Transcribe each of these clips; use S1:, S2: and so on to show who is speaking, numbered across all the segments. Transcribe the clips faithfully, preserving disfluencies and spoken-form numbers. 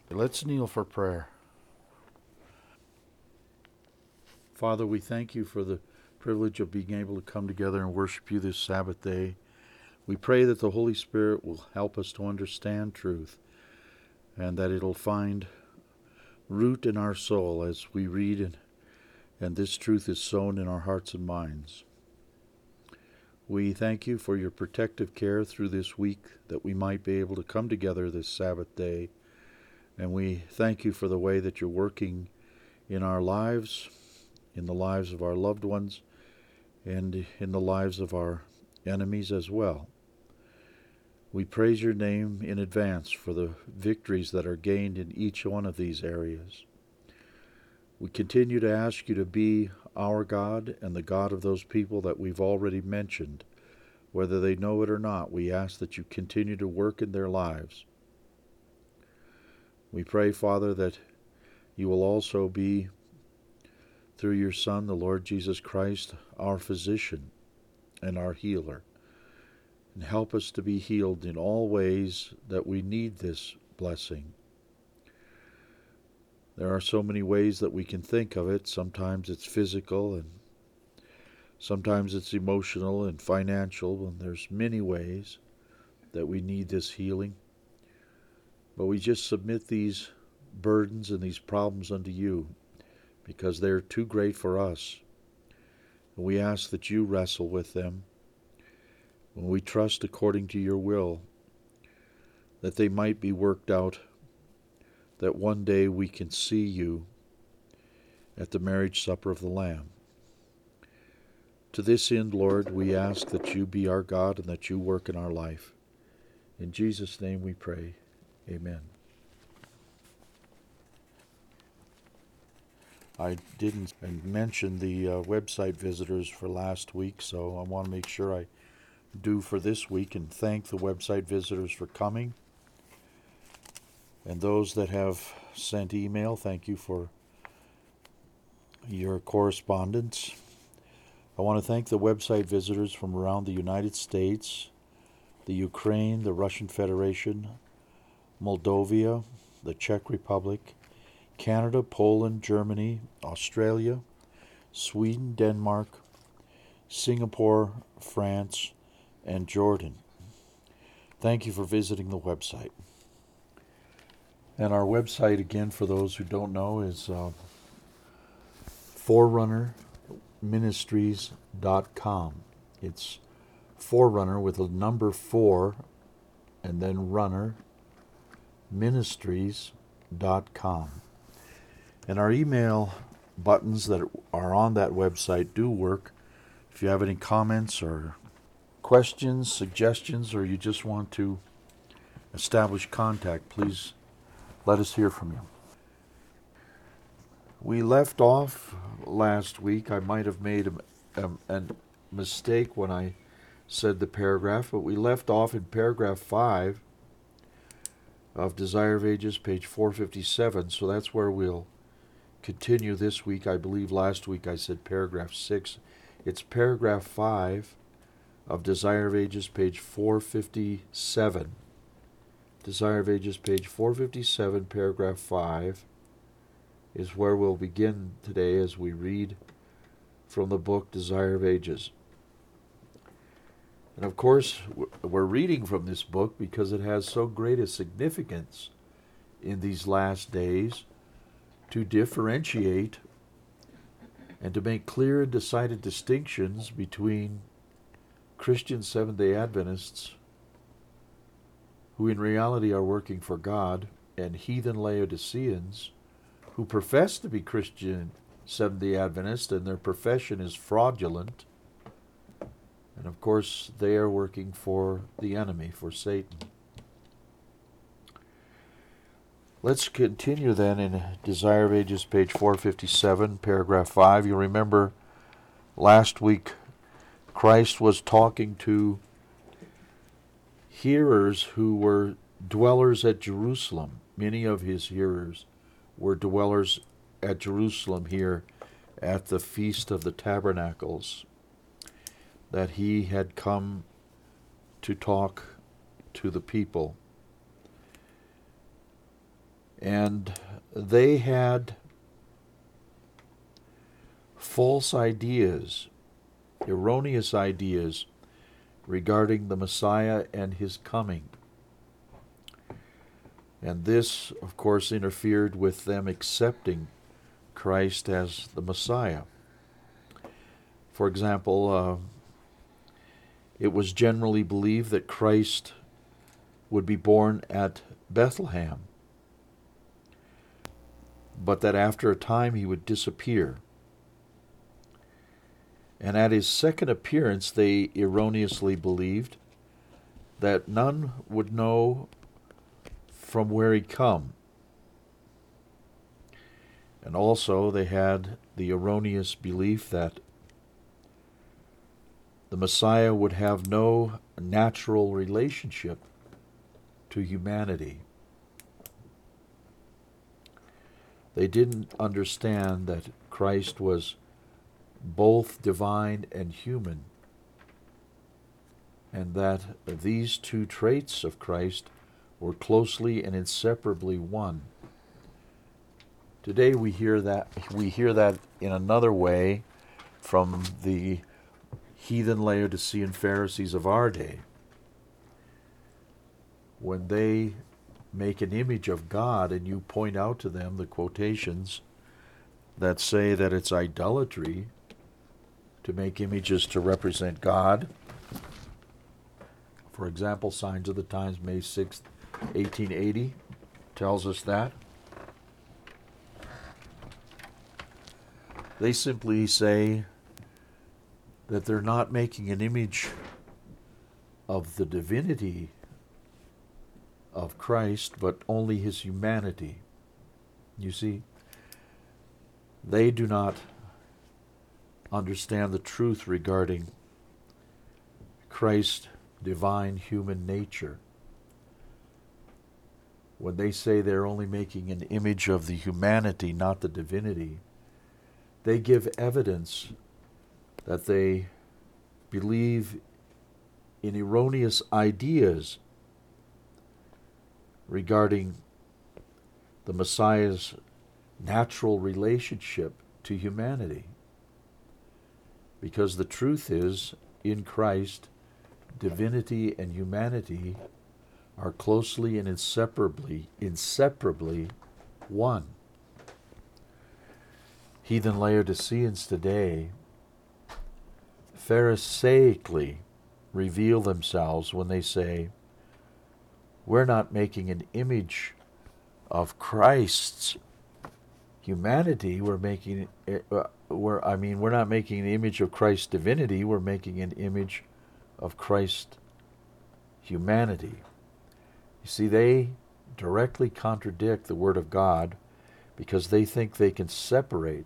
S1: Let's kneel for prayer. Father, we thank you for the privilege of being able to come together and worship you this Sabbath day. We pray that the Holy Spirit will help us to understand truth and that it'll find root in our soul as we read and, and this truth is sown in our hearts and minds. We thank you for your protective care through this week that we might be able to come together this Sabbath day. And we thank you for the way that you're working in our lives, in the lives of our loved ones, and in the lives of our enemies as well. We praise your name in advance for the victories that are gained in each one of these areas. We continue to ask you to be our God and the God of those people that we've already mentioned. Whether they know it or not, we ask that you continue to work in their lives. We pray, Father, that you will also be, through your Son, the Lord Jesus Christ, our physician and our healer. And help us to be healed in all ways that we need this blessing. There are so many ways that we can think of it. Sometimes it's physical, and sometimes it's emotional and financial, and there's many ways that we need this healing. But we just submit these burdens and these problems unto you because they're too great for us. And we ask that you wrestle with them. When we trust according to your will, that they might be worked out, that one day we can see you at the marriage supper of the Lamb. To this end, Lord, we ask that you be our God and that you work in our life. In Jesus' name we pray. Amen. I didn't mention the uh, website visitors for last week, so I want to make sure I do for this week and thank the website visitors for coming. And those that have sent email, thank you for your correspondence. I want to thank the website visitors from around the United States, the Ukraine, the Russian Federation, Moldova, the Czech Republic, Canada, Poland, Germany, Australia, Sweden, Denmark, Singapore, France, and Jordan. Thank you for visiting the website. And our website, again, for those who don't know, is uh, forerunner ministries dot com. It's Forerunner with a number four and then runner ministries dot com. And our email buttons that are on that website do work. If you have any comments or questions, suggestions, or you just want to establish contact, please let us hear from you. We left off last week. I might have made a, a, a mistake when I said the paragraph, but we left off in paragraph five of Desire of Ages, page four fifty-seven, so that's where we'll continue this week. I believe last week I said paragraph six. It's paragraph five of Desire of Ages, page four fifty-seven. Desire of Ages, page four fifty-seven, paragraph five, is where we'll begin today as we read from the book Desire of Ages. And of course, we're reading from this book because it has so great a significance in these last days to differentiate and to make clear and decided distinctions between Christian Seventh-day Adventists, who in reality are working for God, and heathen Laodiceans, who profess to be Christian Seventh-day Adventists, and their profession is fraudulent. And of course, they are working for the enemy, for Satan. Let's continue then in Desire of Ages, page four fifty-seven, paragraph five. You'll remember last week Christ was talking to hearers who were dwellers at Jerusalem. Many of his hearers were dwellers at Jerusalem here at the Feast of the Tabernacles, that he had come to talk to the people. And they had false ideas, erroneous ideas regarding the Messiah and his coming. And this, of course, interfered with them accepting Christ as the Messiah. For example, uh, it was generally believed that Christ would be born at Bethlehem, but that after a time he would disappear. And at his second appearance, they erroneously believed that none would know from where he'd come. And also they had the erroneous belief that the Messiah would have no natural relationship to humanity. They didn't understand that Christ was both divine and human, and that these two traits of Christ were closely and inseparably one. Today we hear that we hear that in another way from the heathen Laodicean Pharisees of our day. When they make an image of God and you point out to them the quotations that say that it's idolatry to make images to represent God. For example, Signs of the Times, May sixth, eighteen eighty, tells us that. They simply say that they're not making an image of the divinity of Christ, but only his humanity. You see, they do not understand the truth regarding Christ's divine human nature. When they say they're only making an image of the humanity, not the divinity, they give evidence that they believe in erroneous ideas regarding the Messiah's natural relationship to humanity. Because the truth is, in Christ, divinity and humanity are closely and inseparably, inseparably one. Heathen Laodiceans today Pharisaically reveal themselves when they say, we're not making an image of Christ's humanity, we're making, uh, we're, I mean, we're not making an image of Christ's divinity, we're making an image of Christ's humanity. You see, they directly contradict the Word of God because they think they can separate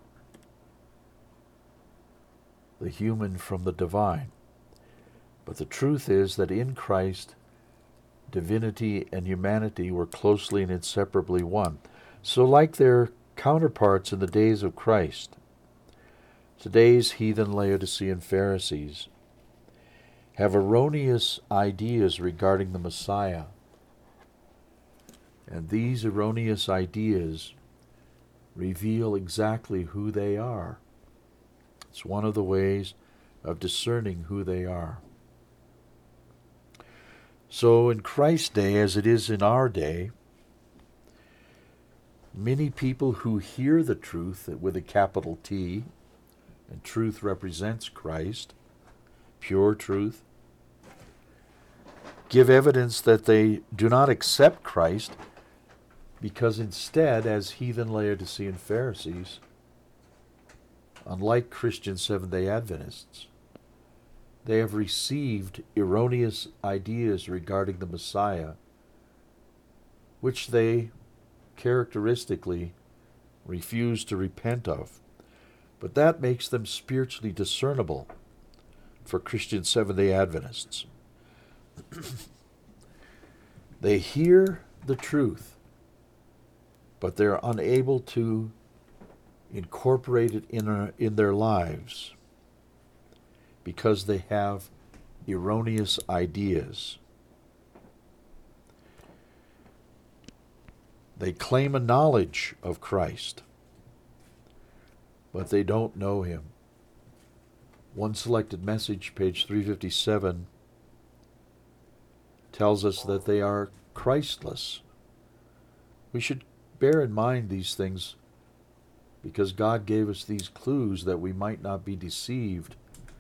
S1: the human from the divine. But the truth is that in Christ, divinity and humanity were closely and inseparably one. So like their counterparts in the days of Christ, today's heathen Laodicean Pharisees have erroneous ideas regarding the Messiah. And these erroneous ideas reveal exactly who they are. It's one of the ways of discerning who they are. So in Christ's day, as it is in our day, many people who hear the truth with a capital T, and truth represents Christ, pure truth, give evidence that they do not accept Christ because instead, as heathen Laodicean Pharisees, unlike Christian Seventh-day Adventists, they have received erroneous ideas regarding the Messiah, which they characteristically refuse to repent of. But that makes them spiritually discernible for Christian Seventh-day Adventists. They hear the truth, but they're unable to incorporate it in, a, in their lives because they have erroneous ideas. They claim a knowledge of Christ, but they don't know him. One Selected Message, page three fifty-seven, tells us that they are Christless. We should bear in mind these things because God gave us these clues that we might not be deceived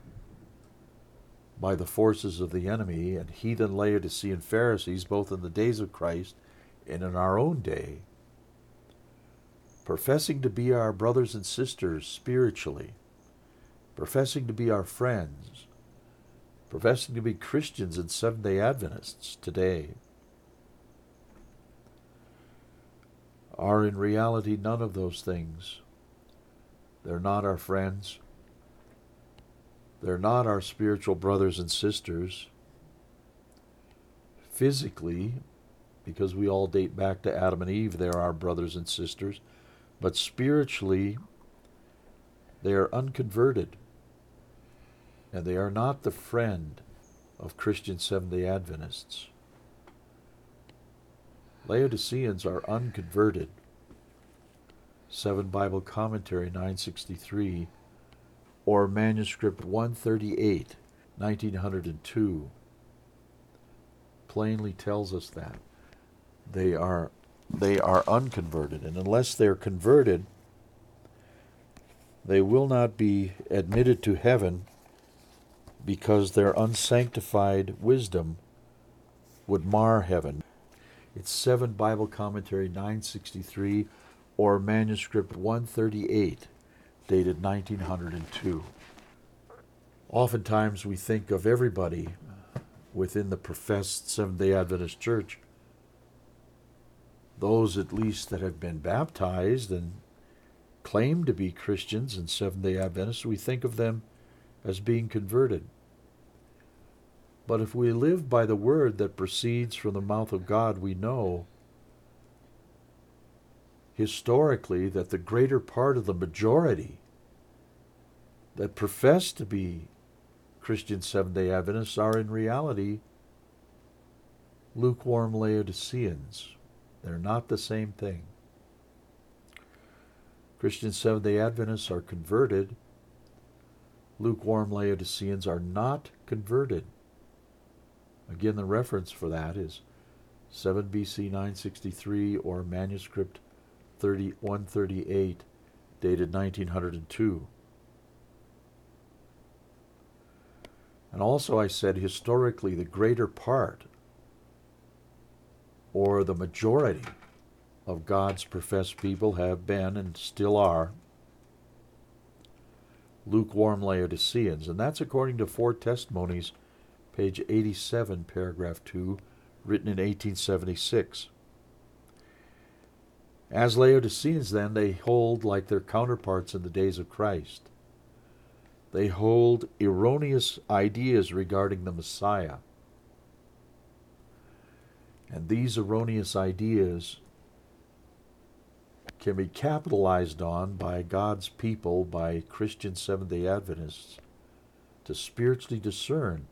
S1: by the forces of the enemy and heathen Laodicean Pharisees, both in the days of Christ and in our own day, professing to be our brothers and sisters spiritually, professing to be our friends, professing to be Christians and Seventh-day Adventists today, are in reality none of those things. They're not our friends. They're not our spiritual brothers and sisters. Physically, because we all date back to Adam and Eve, they're our brothers and sisters. But spiritually, they are unconverted. And they are not the friend of Christian Seventh-day Adventists. Laodiceans are unconverted. Seven Bible Commentary nine sixty-three, or manuscript one thirty-eight, nineteen oh two, plainly tells us that. They are, they are unconverted, and unless they're converted, they will not be admitted to heaven because their unsanctified wisdom would mar heaven. It's Seven Bible Commentary nine sixty-three, or manuscript one thirty-eight, dated nineteen oh two. Oftentimes we think of everybody within the professed Seventh-day Adventist Church, those at least that have been baptized and claim to be Christians and Seventh-day Adventists, we think of them as being converted. But if we live by the word that proceeds from the mouth of God, we know historically that the greater part of the majority that profess to be Christian Seventh-day Adventists are in reality lukewarm Laodiceans. They're not the same thing. Christian Seventh-day Adventists are converted. Lukewarm Laodiceans are not converted. Again, the reference for that is seven B C nine sixty-three, or manuscript one thirty-eight, dated nineteen oh two. And also I said historically the greater part, or the majority, of God's professed people have been and still are lukewarm Laodiceans. And that's according to Four Testimonies, page eighty-seven, paragraph two, written in eighteen seventy-six. As Laodiceans, then, they hold, like their counterparts in the days of Christ, they hold erroneous ideas regarding the Messiah. And these erroneous ideas can be capitalized on by God's people, by Christian Seventh-day Adventists, to spiritually discern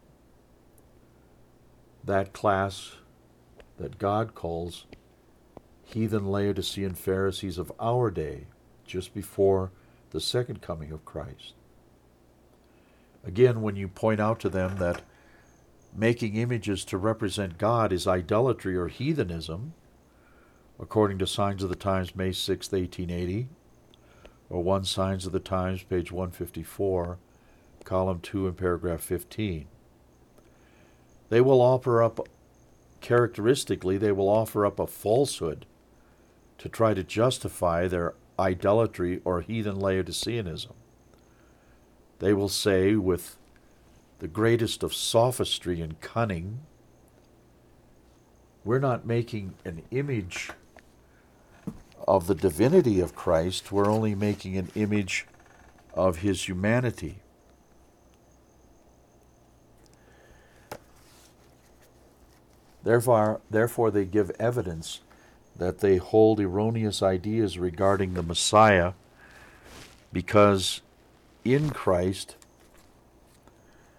S1: that class that God calls heathen Laodicean Pharisees of our day, just before the second coming of Christ. Again, when you point out to them that making images to represent God is idolatry or heathenism, according to Signs of the Times, May sixth, eighteen eighty, or one Signs of the Times, page one fifty-four, column two and paragraph fifteen, they will offer up, characteristically, they will offer up a falsehood to try to justify their idolatry or heathen Laodiceanism. They will say, with the greatest of sophistry and cunning, we're not making an image of the divinity of Christ, we're only making an image of his humanity. Therefore, therefore they give evidence that they hold erroneous ideas regarding the Messiah, because in Christ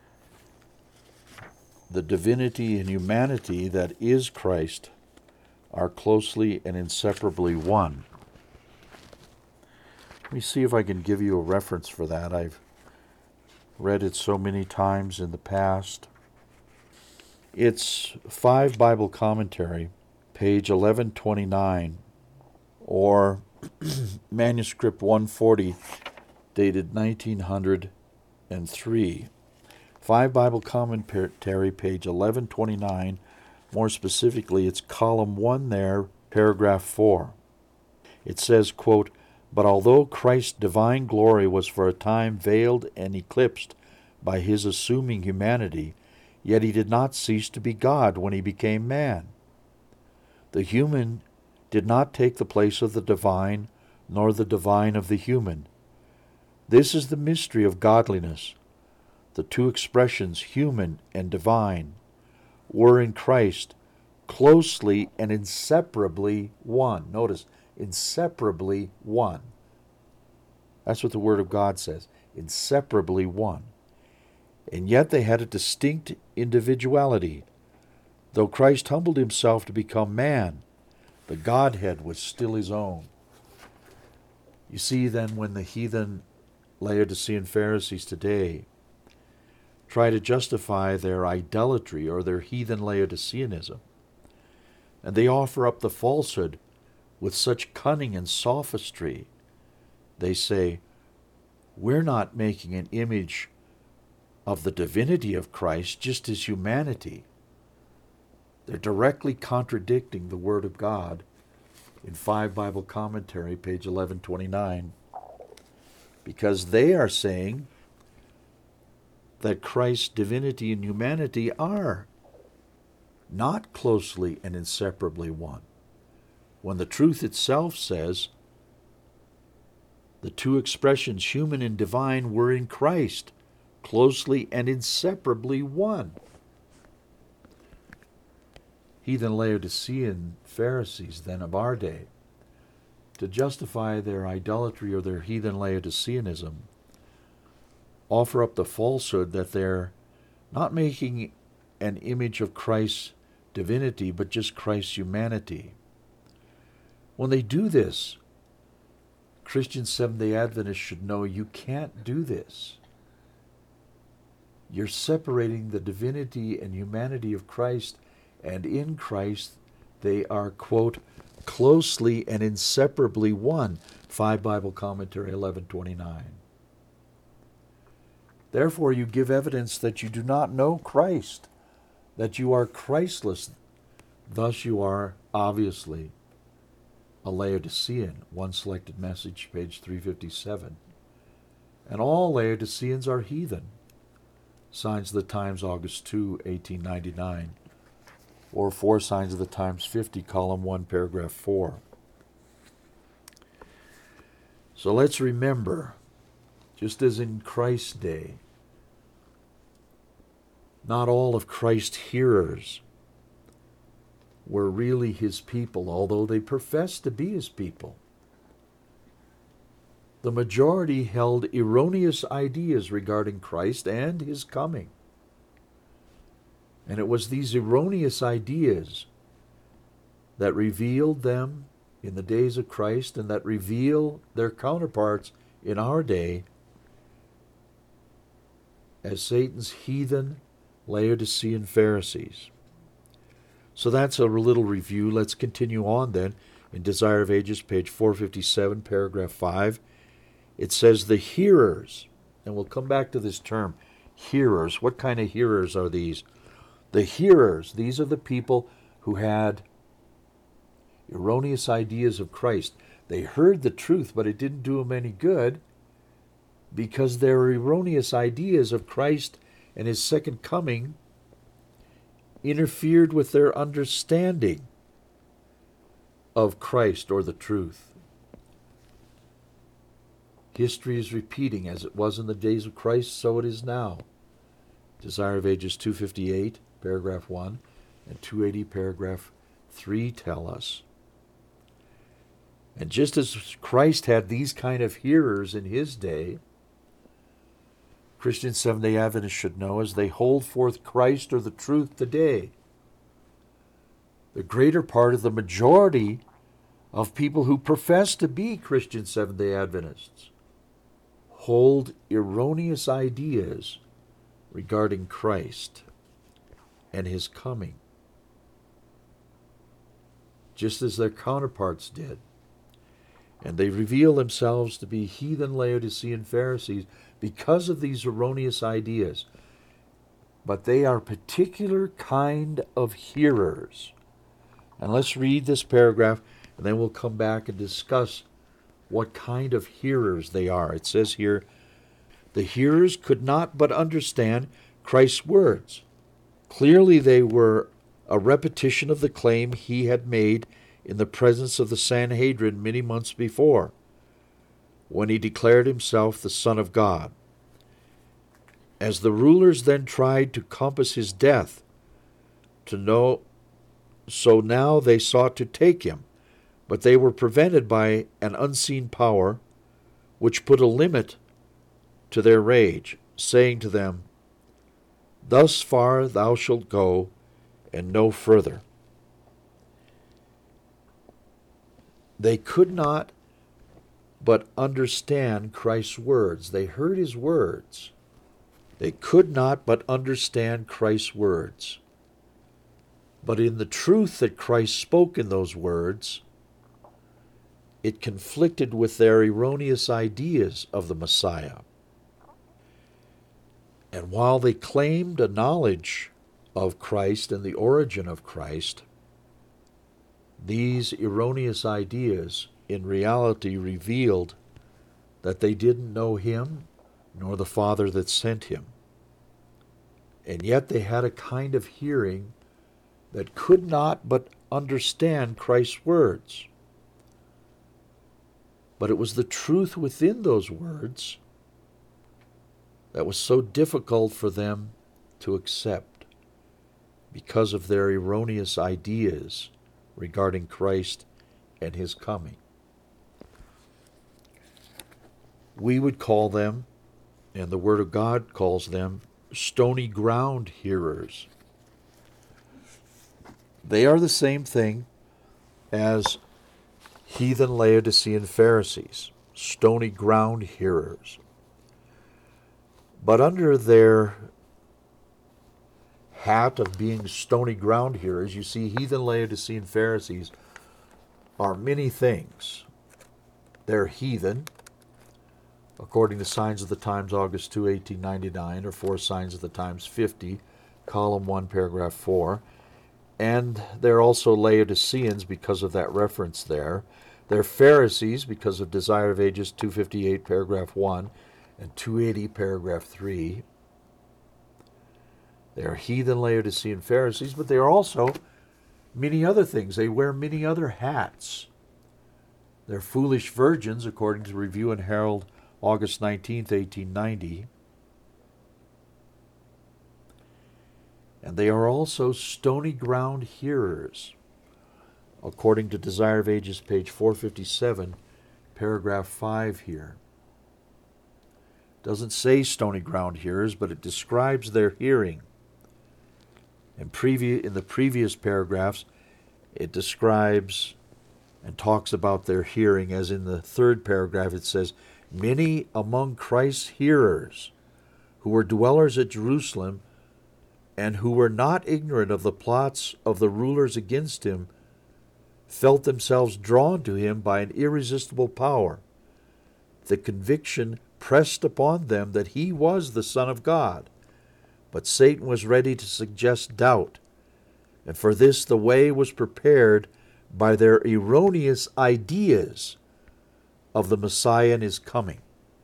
S1: the divinity and humanity that is Christ are closely and inseparably one. Let me see if I can give you a reference for that. I've read it so many times in the past. It's Five Bible Commentary, page eleven twenty-nine, or manuscript one forty, dated nineteen hundred three. Five Bible Commentary, page eleven twenty-nine. More specifically, it's column one there, paragraph four. It says, quote, "But although Christ's divine glory was for a time veiled and eclipsed by his assuming humanity, yet he did not cease to be God when he became man. The human did not take the place of the divine, nor the divine of the human. This is the mystery of godliness. The two expressions, human and divine, were in Christ closely and inseparably one." Notice, inseparably one. That's what the Word of God says, inseparably one. And yet they had a distinct individuality. Though Christ humbled himself to become man, the Godhead was still his own. You see then, when the heathen Laodicean Pharisees today try to justify their idolatry or their heathen Laodiceanism, and they offer up the falsehood with such cunning and sophistry, they say, we're not making an image of the divinity of Christ, just his humanity. They're directly contradicting the Word of God in Five Bible Commentary, page eleven twenty-nine, because they are saying that Christ's divinity and humanity are not closely and inseparably one, when the truth itself says the two expressions, human and divine, were in Christ closely and inseparably one. Heathen Laodicean Pharisees then of our day, to justify their idolatry or their heathen Laodiceanism, offer up the falsehood that they're not making an image of Christ's divinity, but just Christ's humanity. When they do this, Christian Seventh-day Adventists should know you can't do this. You're separating the divinity and humanity of Christ, and in Christ they are, quote, closely and inseparably one. Five Bible Commentary, eleven twenty-nine. Therefore you give evidence that you do not know Christ, that you are Christless. Thus you are obviously a Laodicean. One Selected Message, page three fifty-seven. And all Laodiceans are heathen. Signs of the Times, August second, eighteen ninety-nine. Or Four Signs of the Times fifty, column one, paragraph four. So let's remember, just as in Christ's day, not all of Christ's hearers were really his people, although they professed to be his people. The majority held erroneous ideas regarding Christ and his coming. And it was these erroneous ideas that revealed them in the days of Christ and that reveal their counterparts in our day as Satan's heathen Laodicean Pharisees. So that's a little review. Let's continue on then. In Desire of Ages, page four fifty-seven, paragraph five, it says the hearers, and we'll come back to this term, hearers. What kind of hearers are these? The hearers, these are the people who had erroneous ideas of Christ. They heard the truth, but it didn't do them any good because their erroneous ideas of Christ and his second coming interfered with their understanding of Christ or the truth. History is repeating, as it was in the days of Christ, so it is now. Desire of Ages two fifty-eight, paragraph one, and two eighty, paragraph three tell us. And just as Christ had these kind of hearers in his day, Christian Seventh-day Adventists should know as they hold forth Christ or the truth today, the greater part of the majority of people who profess to be Christian Seventh-day Adventists hold erroneous ideas regarding Christ and his coming, just as their counterparts did. And they reveal themselves to be heathen Laodicean Pharisees because of these erroneous ideas. But they are particular kind of hearers. And let's read this paragraph, and then we'll come back and discuss what kind of hearers they are. It says here, the hearers could not but understand Christ's words. Clearly they were a repetition of the claim he had made in the presence of the Sanhedrin many months before, when he declared himself the Son of God. As the rulers then tried to compass his death, to know, so now they sought to take him, but they were prevented by an unseen power, which put a limit to their rage, saying to them, thus far thou shalt go, and no further. They could not but understand Christ's words. They heard his words. They could not but understand Christ's words. But in the truth that Christ spoke in those words, it conflicted with their erroneous ideas of the Messiah. And while they claimed a knowledge of Christ and the origin of Christ, these erroneous ideas in reality revealed that they didn't know him nor the Father that sent him. And yet they had a kind of hearing that could not but understand Christ's words. But it was the truth within those words that was so difficult for them to accept because of their erroneous ideas regarding Christ and his coming. We would call them, and the Word of God calls them, stony ground hearers. They are the same thing as heathen Laodicean Pharisees, stony ground hearers. But under their hat of being stony ground hearers, you see heathen Laodicean Pharisees are many things. They're heathen, according to Signs of the Times, August second, eighteen ninety-nine, or Four Signs of the Times fifty, column one, paragraph four. And they're also Laodiceans because of that reference there. They're Pharisees because of Desire of Ages two fifty-eight, paragraph one, and two eighty, paragraph three. They are heathen Laodicean Pharisees, but they are also many other things. They wear many other hats. They're foolish virgins, according to Review and Herald, August nineteenth, eighteen ninety. And they are also stony ground hearers, according to Desire of Ages, page four fifty-seven, paragraph five here. It doesn't say stony ground hearers, but it describes their hearing. And previ- in the previous paragraphs, it describes and talks about their hearing, as in the third paragraph it says, many among Christ's hearers who were dwellers at Jerusalem and who were not ignorant of the plots of the rulers against him felt themselves drawn to him by an irresistible power. The conviction pressed upon them that he was the Son of God. But Satan was ready to suggest doubt, and for this the way was prepared by their erroneous ideas of the Messiah and his coming.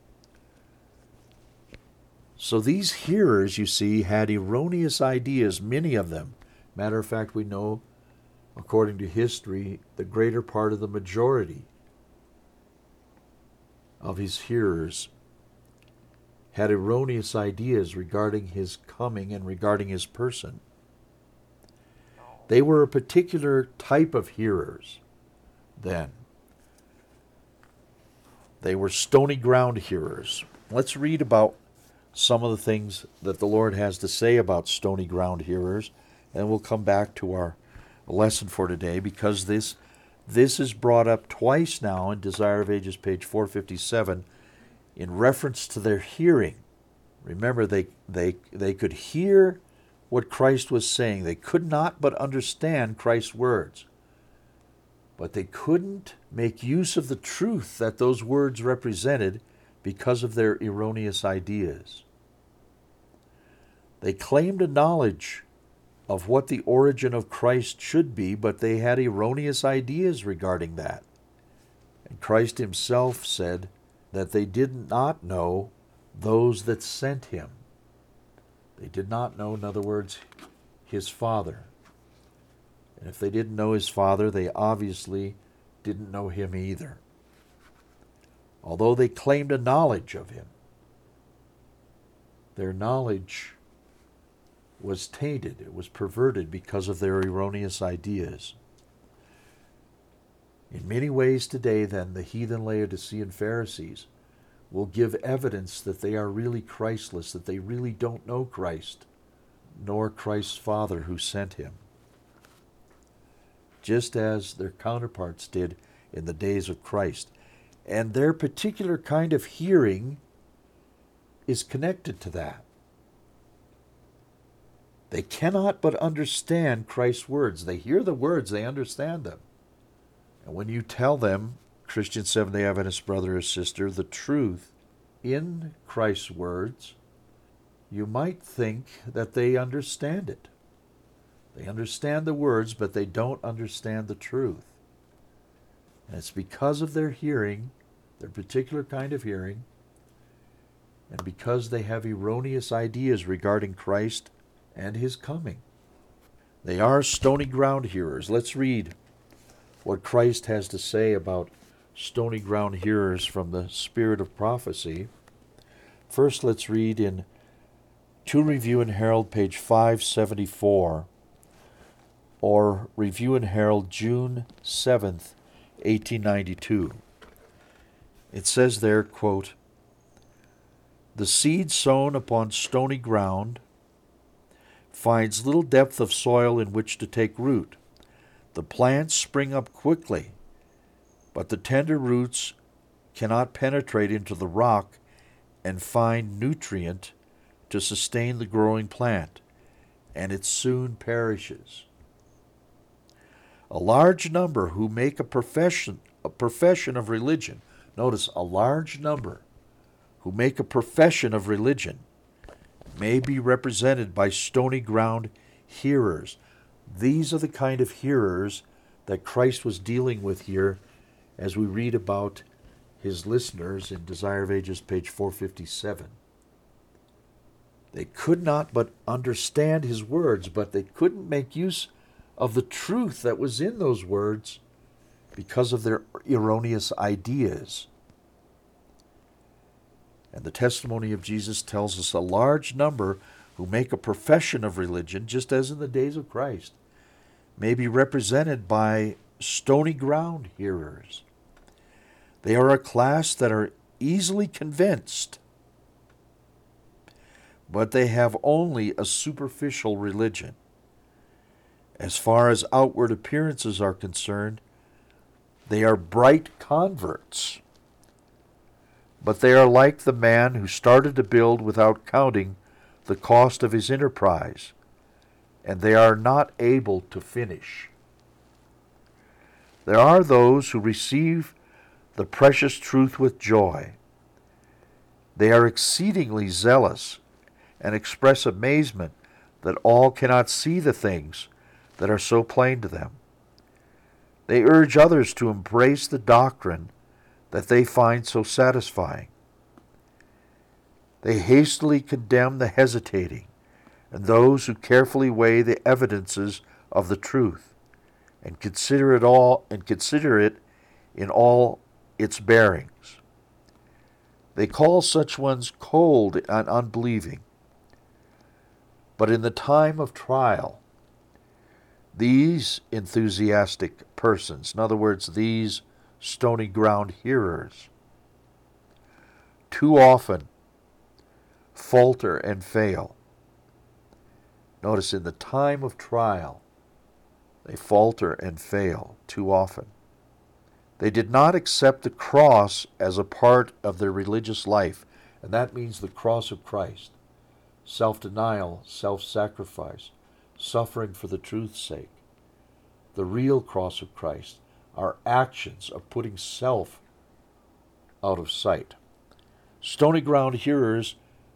S1: So these hearers, you see, had erroneous ideas, many of them. Matter of fact, we know, according to history, the greater part of the majority of his hearers had erroneous ideas regarding his coming and regarding his person. They were a particular type of hearers then. They were stony ground hearers. Let's read about some of the things that the Lord has to say about stony ground hearers, and we'll come back to our lesson for today, because this this is brought up twice now in Desire of Ages, page four fifty-seven, in reference to their hearing. Remember, they, they, they could hear what Christ was saying. They could not but understand Christ's words. But they couldn't make use of the truth that those words represented because of their erroneous ideas. They claimed a knowledge of what the origin of Christ should be, but they had erroneous ideas regarding that. And Christ himself said that they did not know those that sent him. They did not know, in other words, his Father. And if they didn't know his Father, they obviously didn't know him either. Although they claimed a knowledge of him, their knowledge was tainted, it was perverted because of their erroneous ideas. In many ways today, then, the heathen Laodicean Pharisees will give evidence that they are really Christless, that they really don't know Christ, nor Christ's Father who sent him, just as their counterparts did in the days of Christ. And their particular kind of hearing is connected to that. They cannot but understand Christ's words. They hear the words, they understand them. And when you tell them, Christian Seventh-day Adventist brother or sister, the truth in Christ's words, you might think that they understand it. They understand the words, but they don't understand the truth. And it's because of their hearing, their particular kind of hearing, and because they have erroneous ideas regarding Christ and his coming. They are stony ground hearers. Let's read what Christ has to say about stony ground hearers from the Spirit of Prophecy. First, let's read in two Review and Herald, page five seventy-four, or Review and Herald, June seventh, eighteen ninety-two. It says there, quote, "The seed sown upon stony ground finds little depth of soil in which to take root. The plants spring up quickly, but the tender roots cannot penetrate into the rock and find nutrient to sustain the growing plant, and it soon perishes. A large number who make a profession, a profession of religion, notice, a large number who make a profession of religion may be represented by stony ground hearers." These are the kind of hearers that Christ was dealing with here as we read about his listeners in Desire of Ages, page four fifty-seven. They could not but understand his words, but they couldn't make use of the truth that was in those words because of their erroneous ideas. And the testimony of Jesus tells us a large number who make a profession of religion, just as in the days of Christ, may be represented by stony ground hearers. They are a class that are easily convinced, but they have only a superficial religion. As far as outward appearances are concerned, they are bright converts, but they are like the man who started to build without counting the cost of his enterprise, and they are not able to finish. There are those who receive the precious truth with joy. They are exceedingly zealous and express amazement that all cannot see the things that are so plain to them. They urge others to embrace the doctrine that they find so satisfying. They hastily condemn the hesitating and those who carefully weigh the evidences of the truth and consider it all and consider it in all its bearings. They call such ones cold and unbelieving. But in the time of trial, these enthusiastic persons, in other words, these stony ground hearers, too often falter and fail. Notice, in the time of trial, They falter and fail too often. They did not accept the cross as a part of their religious life, and that means the cross of Christ. Self-denial, self-sacrifice, suffering for the truth's sake. The real cross of Christ are actions of putting self out of sight. Stony ground hearers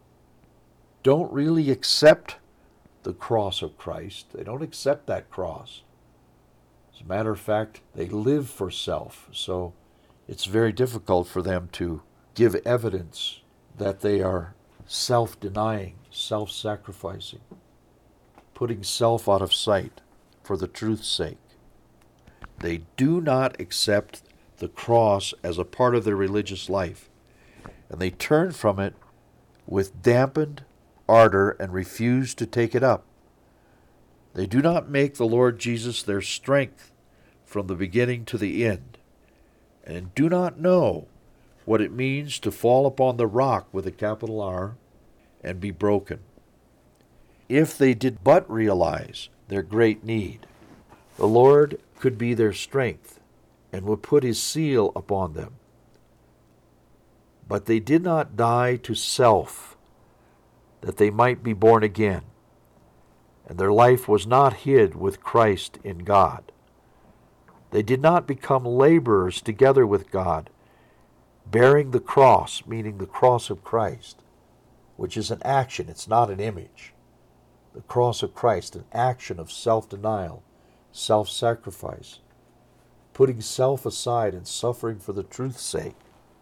S1: don't really accept the cross of Christ. They don't accept that cross. As a matter of fact, they live for self, so it's very difficult for them to give evidence that they are self-denying, self-sacrificing, putting self out of sight for the truth's sake. They do not accept the cross as a part of their religious life, and they turn from it with dampened ardor and refuse to take it up. They do not make the Lord Jesus their strength from the beginning to the end, and do not know what it means to fall upon the rock with a capital R and be broken. If they did but realize their great need, the Lord could be their strength and would put his seal upon them. But they did not die to self, that they might be born again, and their life was not hid with Christ in God. They did not become laborers together with God, bearing the cross, meaning the cross of Christ, which is an action, it's not an image. The cross of Christ, an action of self-denial, self-sacrifice, putting self aside and suffering for the truth's sake.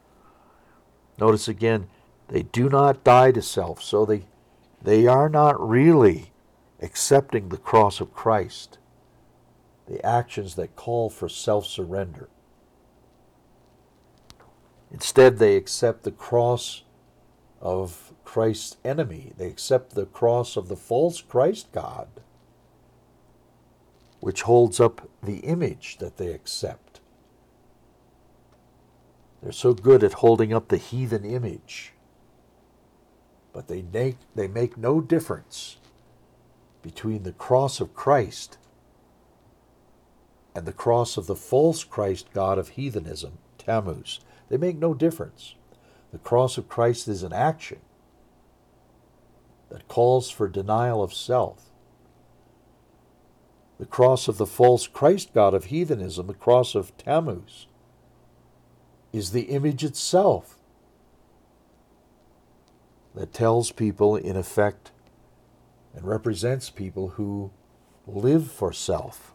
S1: Notice again, they do not die to self, so they, they are not really accepting the cross of Christ, the actions that call for self-surrender. Instead, they accept the cross of Christ's enemy. They accept the cross of the false Christ God, which holds up the image that they accept. They're so good at holding up the heathen image, but they make, they make no difference between the cross of Christ and the cross of the false Christ God of heathenism, Tammuz. They make no difference. The cross of Christ is an action that calls for denial of self. The cross of the false Christ God of heathenism, the cross of Tammuz, is the image itself that tells people, in effect, and represents people who live for self.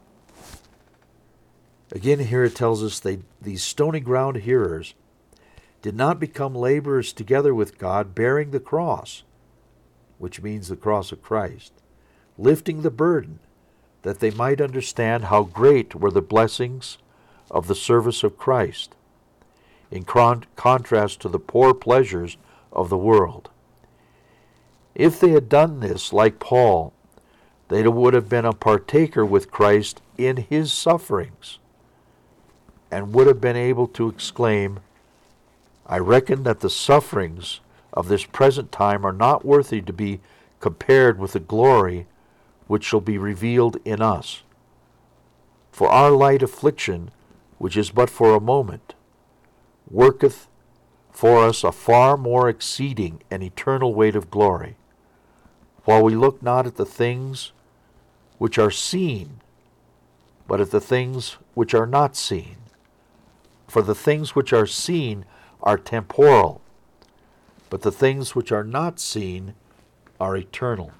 S1: Again, here it tells us they, these stony ground hearers did not become laborers together with God, bearing the cross, which means the cross of Christ, lifting the burden, that they might understand how great were the blessings of the service of Christ, in con- contrast to the poor pleasures of the world. If they had done this like Paul, they would have been a partaker with Christ in his sufferings, and would have been able to exclaim, I reckon that the sufferings of this present time are not worthy to be compared with the glory which shall be revealed in us. For our light affliction, which is but for a moment, worketh for us a far more exceeding and eternal weight of glory, while we look not at the things which are seen, but at the things which are not seen. For the things which are seen are temporal, but the things which are not seen are eternal.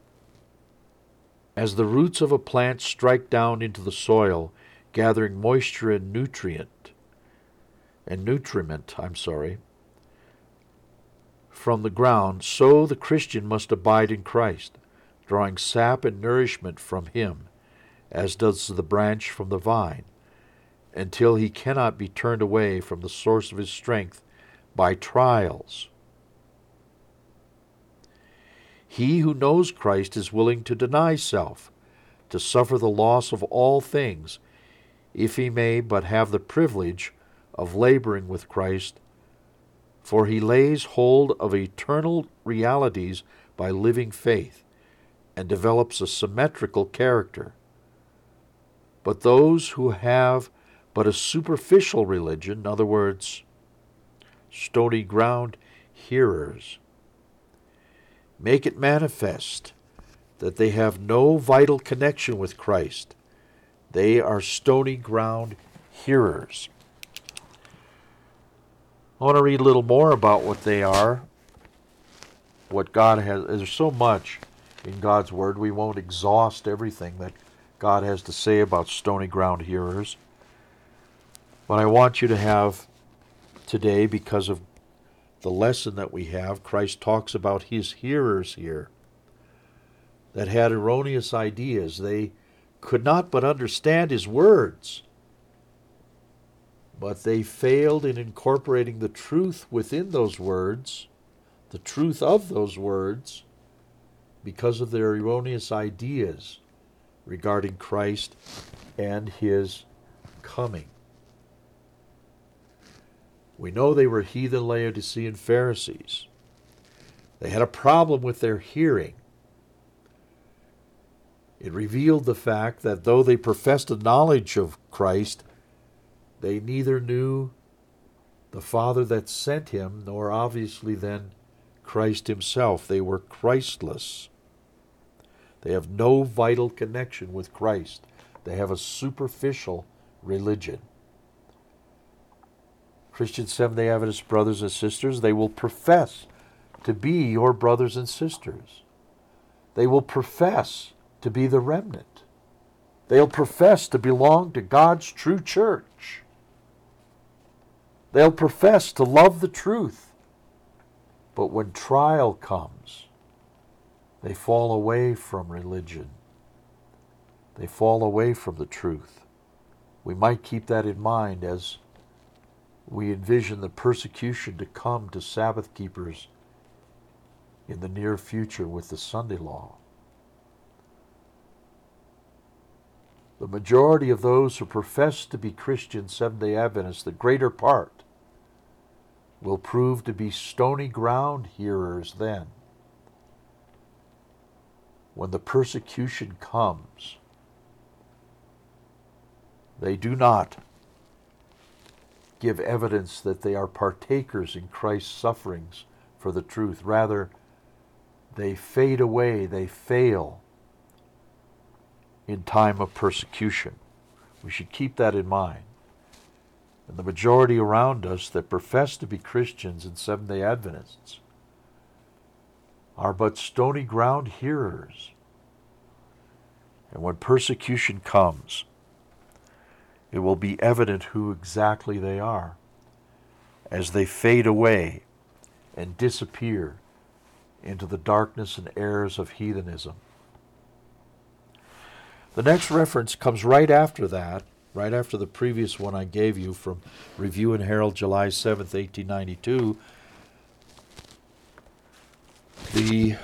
S1: As the roots of a plant strike down into the soil, gathering moisture and nutrient, and nutriment, I'm sorry, from the ground, so the Christian must abide in Christ, drawing sap and nourishment from him, as does the branch from the vine, until he cannot be turned away from the source of his strength by trials. He who knows Christ is willing to deny self, to suffer the loss of all things, if he may but have the privilege of laboring with Christ, for he lays hold of eternal realities by living faith, and develops a symmetrical character, But those who have but a superficial religion, in other words, stony ground hearers, make it manifest that they have no vital connection with Christ. They are stony ground hearers. I want to read a little more about what they are, what God has. There's so much in God's Word. We won't exhaust everything that God has to say about stony ground hearers. But I want you to have today, because of the lesson that we have, Christ talks about his hearers here that had erroneous ideas. They could not but understand his words, but they failed in incorporating the truth within those words, the truth of those words, because of their erroneous ideas regarding Christ and his coming. We know they were heathen Laodicean Pharisees. They had a problem with their hearing. It revealed the fact that though they professed a knowledge of Christ, they neither knew the Father that sent him, nor obviously then Christ himself. They were Christless. They have no vital connection with Christ. They have a superficial religion. Christian Seventh-day Adventist brothers and sisters, they will profess to be your brothers and sisters. They will profess to be the remnant. They'll profess to belong to God's true church. They'll profess to love the truth. But when trial comes, they fall away from religion. They fall away from the truth. We might keep that in mind as we envision the persecution to come to Sabbath keepers in the near future with the Sunday law. The majority of those who profess to be Christian Seventh-day Adventists, the greater part, will prove to be stony ground hearers then. When the persecution comes, they do not give evidence that they are partakers in Christ's sufferings for the truth. Rather, they fade away, they fail in time of persecution. We should keep that in mind. And the majority around us that profess to be Christians and Seventh-day Adventists are but stony ground hearers. And when persecution comes, it will be evident who exactly they are as they fade away and disappear into the darkness and errors of heathenism. The next reference comes right after that, right after the previous one I gave you from Review and Herald, July seventh, eighteen ninety-two. The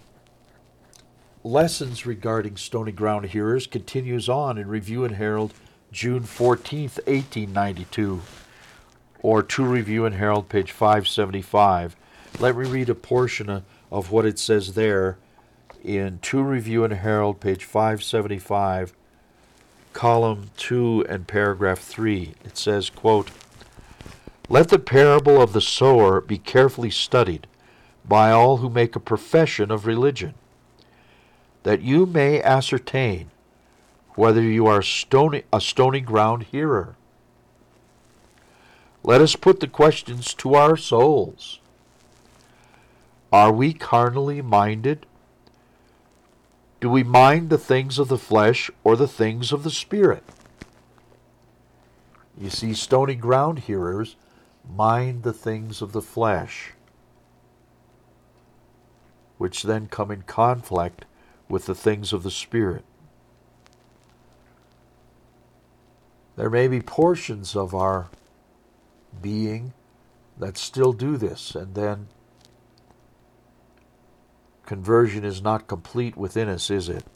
S1: lessons regarding stony ground hearers continues on in Review and Herald, June fourteenth, eighteen ninety-two, or two Review and Herald, page five seventy-five. Let me read a portion of what it says there in two Review and Herald, page five seventy-five, column two and paragraph three. It says, quote, "Let the parable of the sower be carefully studied by all who make a profession of religion, that you may ascertain whether you are stony, a stony ground hearer. Let us put the questions to our souls. Are we carnally minded? Do we mind the things of the flesh or the things of the Spirit?" You see, stony ground hearers mind the things of the flesh, which then come in conflict with the things of the Spirit. There may be portions of our being that still do this, and then conversion is not complete within us, is it?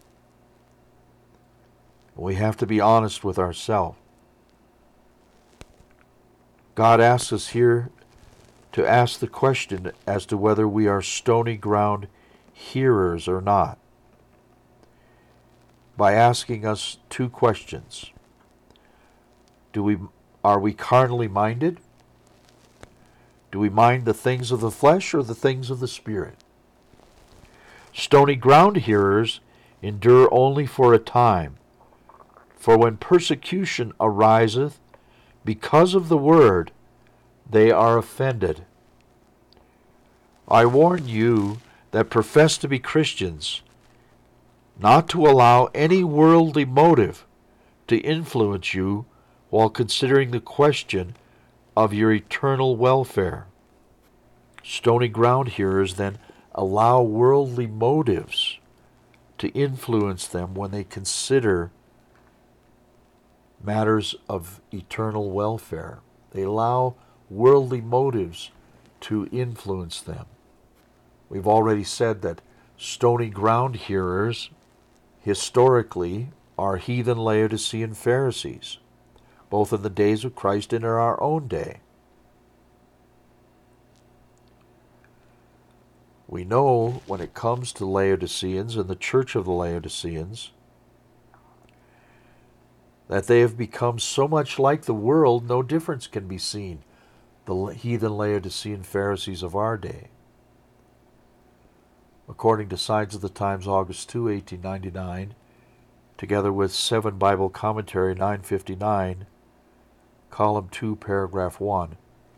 S1: We have to be honest with ourselves. God asks us here to ask the question as to whether we are stony ground hearers or not, by asking us two questions. Do we, are we carnally minded? Do we mind the things of the flesh or the things of the Spirit? Stony ground hearers endure only for a time. For when persecution ariseth because of the word, they are offended. I warn you that profess to be Christians, not to allow any worldly motive to influence you while considering the question of your eternal welfare. Stony ground hearers then allow worldly motives to influence them when they consider matters of eternal welfare. They allow worldly motives to influence them. We've already said that stony ground hearers historically are heathen Laodicean Pharisees, both in the days of Christ and in our own day. We know when it comes to Laodiceans and the church of the Laodiceans that they have become so much like the world, no difference can be seen, the heathen Laodicean Pharisees of our day. According to Signs of the Times, August second, eighteen ninety-nine, together with seven Bible Commentary nine fifty-nine, column two, paragraph one,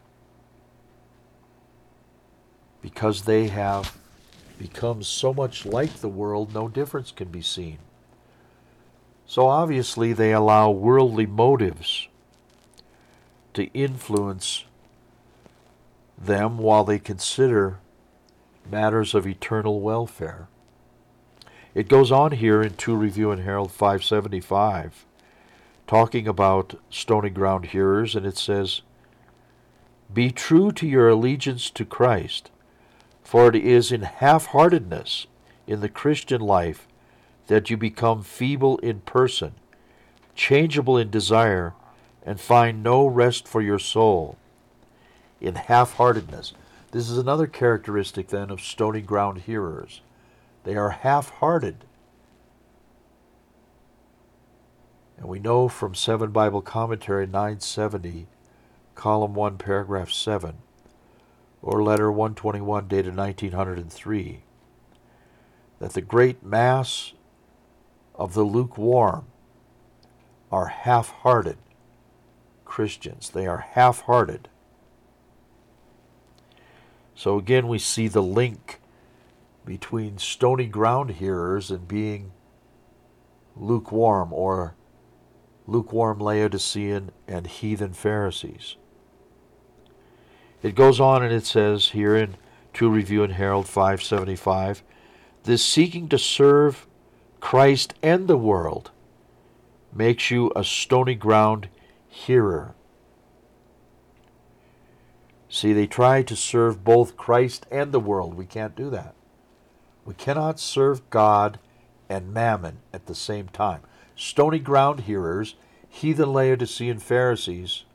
S1: because they have become so much like the world, no difference can be seen. So obviously they allow worldly motives to influence them while they consider matters of eternal welfare. It goes on here in two Review and Herald five seventy-five, talking about stony ground hearers, and it says, "Be true to your allegiance to Christ, for it is in half-heartedness in the Christian life that you become feeble in person, changeable in desire, and find no rest for your soul." In half-heartedness. This is another characteristic then of stony ground hearers. They are half-hearted. And we know from seven Bible Commentary nine seventy, column one, paragraph seven, or letter one twenty-one dated nineteen oh three, that the great mass of the lukewarm are half-hearted Christians. They are half-hearted. So again, we see the link between stony ground hearers and being lukewarm, or lukewarm Laodicean and heathen Pharisees. It goes on and it says here in two Review and Herald five seventy-five, "This seeking to serve Christ and the world makes you a stony ground hearer." See, they try to serve both Christ and the world. We can't do that. We cannot serve God and mammon at the same time. Stony ground hearers, heathen Laodicean Pharisees,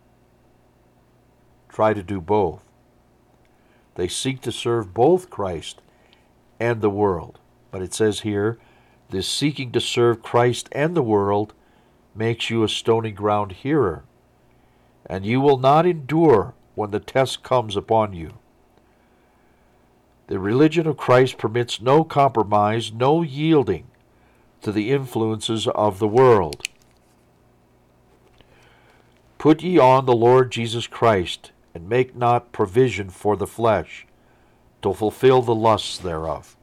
S1: try to do both. They seek to serve both Christ and the world. But it says here, this seeking to serve Christ and the world makes you a stony ground hearer, and you will not endure when the test comes upon you. The religion of Christ permits no compromise, no yielding to the influences of the world. "Put ye on the Lord Jesus Christ, and make not provision for the flesh, to fulfill the lusts thereof."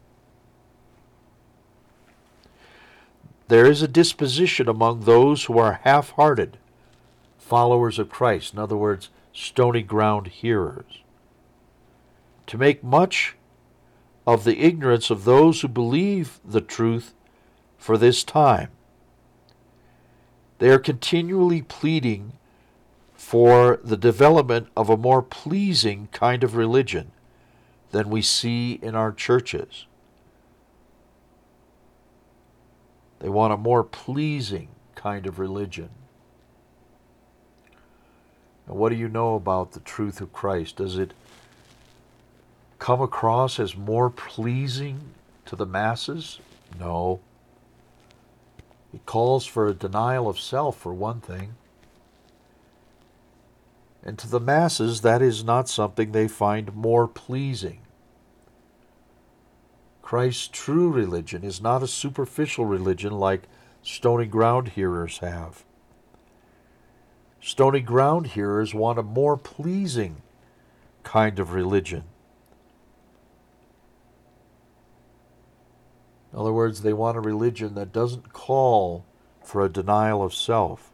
S1: There is a disposition among those who are half-hearted, followers of Christ, in other words, stony ground hearers, to make much of the ignorance of those who believe the truth for this time. They are continually pleading for the development of a more pleasing kind of religion than we see in our churches. They want a more pleasing kind of religion. And what do you know about the truth of Christ? Does it come across as more pleasing to the masses? No. It calls for a denial of self, for one thing. And to the masses, that is not something they find more pleasing. Christ's true religion is not a superficial religion like stony ground hearers have. Stony ground hearers want a more pleasing kind of religion. In other words, they want a religion that doesn't call for a denial of self.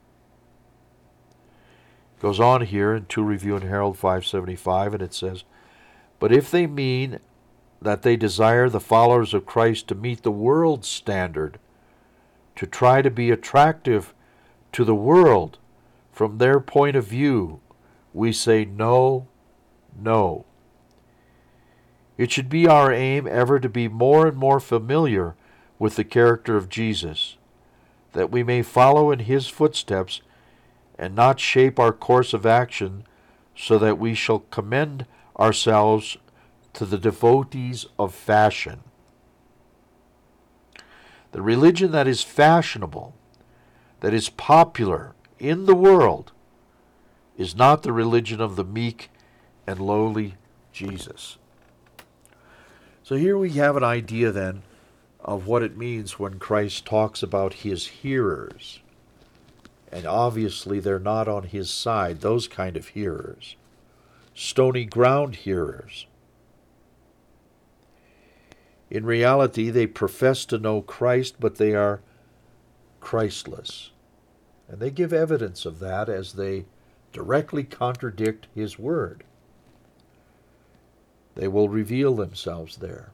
S1: It goes on here in two Review and Herald five seventy-five, and it says, "But if they mean that they desire the followers of Christ to meet the world's standard, to try to be attractive to the world from their point of view, we say no, no. It should be our aim ever to be more and more familiar with the character of Jesus, that we may follow in his footsteps and not shape our course of action so that we shall commend ourselves to the devotees of fashion." The religion that is fashionable, that is popular in the world, is not the religion of the meek and lowly Jesus. So here we have an idea then of what it means when Christ talks about his hearers. And obviously they're not on his side, those kind of hearers. Stony ground hearers. In reality, they profess to know Christ, but they are Christless. And they give evidence of that as they directly contradict his word. They will reveal themselves there.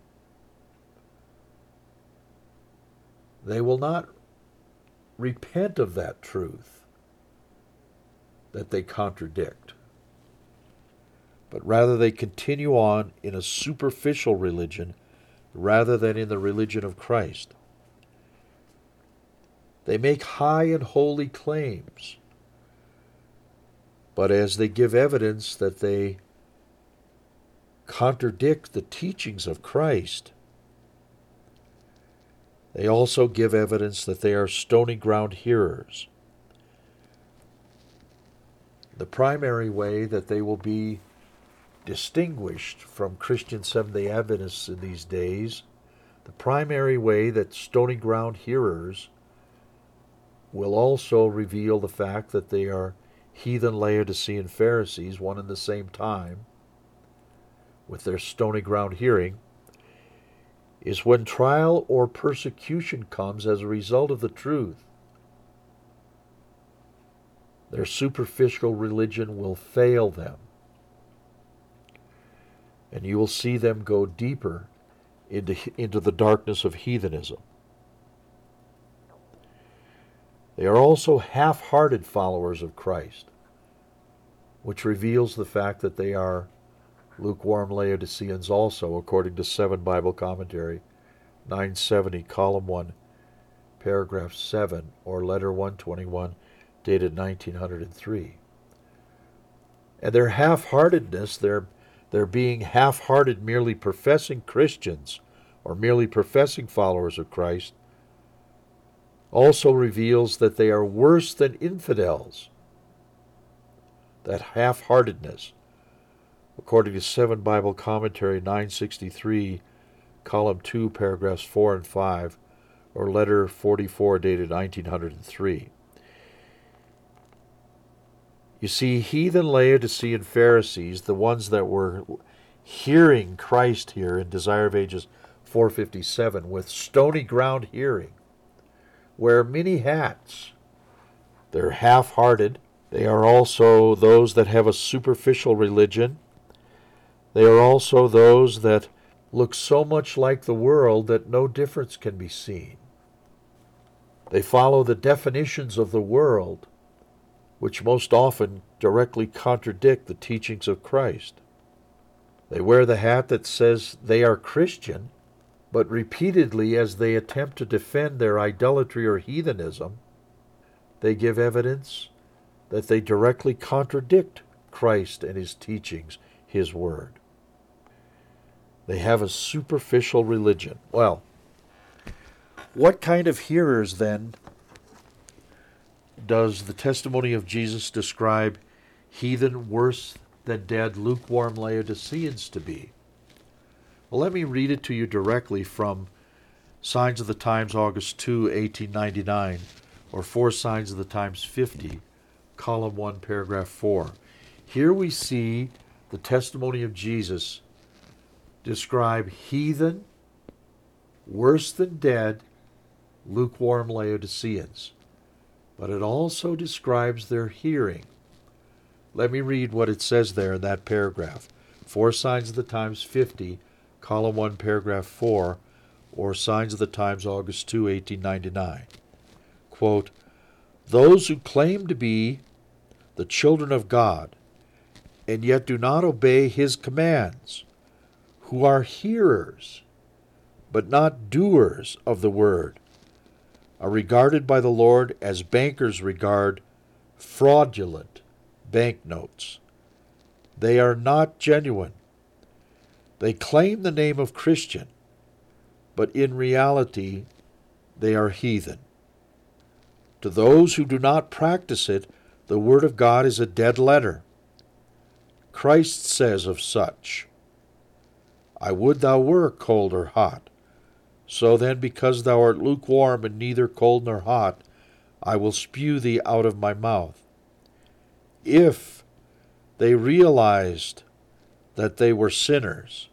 S1: They will not repent of that truth that they contradict, but rather they continue on in a superficial religion rather than in the religion of Christ. They make high and holy claims, but as they give evidence that they contradict the teachings of Christ, they also give evidence that they are stony ground hearers. The primary way that they will be distinguished from Christian Seventh-day Adventists in these days, the primary way that stony ground hearers will also reveal the fact that they are heathen Laodicean Pharisees, one and the same time, with their stony ground hearing, is when trial or persecution comes as a result of the truth. Their superficial religion will fail them, and you will see them go deeper into, into the darkness of heathenism. They are also half-hearted followers of Christ, which reveals the fact that they are lukewarm Laodiceans also, according to Seven Bible Commentary, nine seventy, column one, paragraph seven, or letter one twenty-one, dated nineteen oh three. And their half-heartedness, their, their being half-hearted merely professing Christians, or merely professing followers of Christ, also reveals that they are worse than infidels. That half-heartedness, according to Seven Bible Commentary nine sixty-three, column two, paragraphs four and five, or letter forty-four, dated nineteen oh three. You see, heathen Laodicean Pharisees, the ones that were hearing Christ here in Desire of Ages four fifty-seven, with stony ground hearing, wear many hats. They're half-hearted. They are also those that have a superficial religion. They are also those that look so much like the world that no difference can be seen. They follow the definitions of the world, which most often directly contradict the teachings of Christ. They wear the hat that says they are Christian, but repeatedly as they attempt to defend their idolatry or heathenism, they give evidence that they directly contradict Christ and his teachings, his word. They have a superficial religion. Well, what kind of hearers then does the testimony of Jesus describe heathen, worse than dead, lukewarm Laodiceans to be? Well, let me read it to you directly from Signs of the Times, August second, eighteen ninety-nine, or Four Signs of the Times fifty, column one, paragraph four. Here we see the testimony of Jesus describe heathen, worse than dead, lukewarm Laodiceans. But it also describes their hearing. Let me read what it says there in that paragraph. Four Signs of the Times fifty, column one, paragraph four, or Signs of the Times, August second, eighteen ninety-nine. Quote, "Those who claim to be the children of God, and yet do not obey his commands, who are hearers, but not doers of the word, are regarded by the Lord as bankers regard fraudulent banknotes. They are not genuine. They claim the name of Christian, but in reality they are heathen. To those who do not practice it, the word of God is a dead letter. Christ says of such, 'I would thou were cold or hot. So then, because thou art lukewarm and neither cold nor hot, I will spew thee out of my mouth.' If they realized that they were sinners,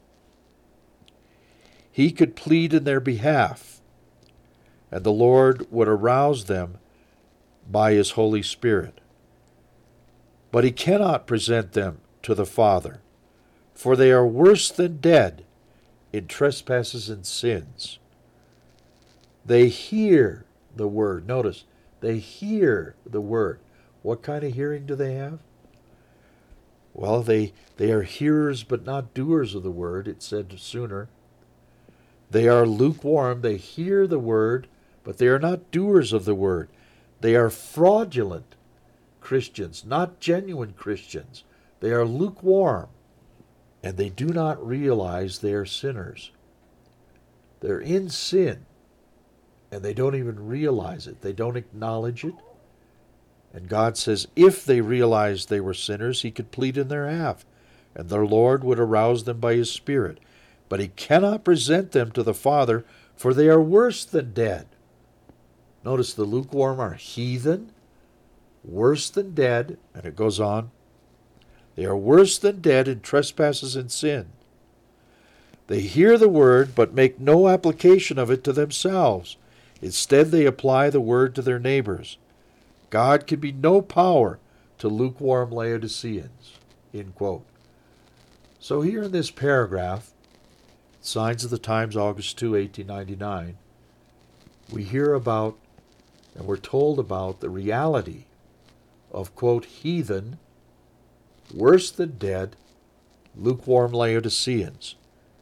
S1: he could plead in their behalf, and the Lord would arouse them by his Holy Spirit. But he cannot present them to the Father, for they are worse than dead in trespasses and sins. They hear the word." Notice, they hear the word. What kind of hearing do they have? Well, they, they are hearers but not doers of the word, it said sooner. They are lukewarm. They hear the word, but they are not doers of the word. They are fraudulent Christians, not genuine Christians. They are lukewarm, and they do not realize they are sinners. They're in sin, and they don't even realize it. They don't acknowledge it. And God says if they realized they were sinners, he could plead in their behalf, and the Lord would arouse them by his Spirit. But he cannot present them to the Father, for they are worse than dead. Notice the lukewarm are heathen, worse than dead, and it goes on. They are worse than dead in trespasses and sin. They hear the word, but make no application of it to themselves. Instead, they apply the word to their neighbors. God can be no power to lukewarm Laodiceans. End quote. So here in this paragraph, Signs of the Times, August second, eighteen ninety-nine, we hear about, and we're told about, the reality of, quote, heathen, worse than dead, lukewarm Laodiceans.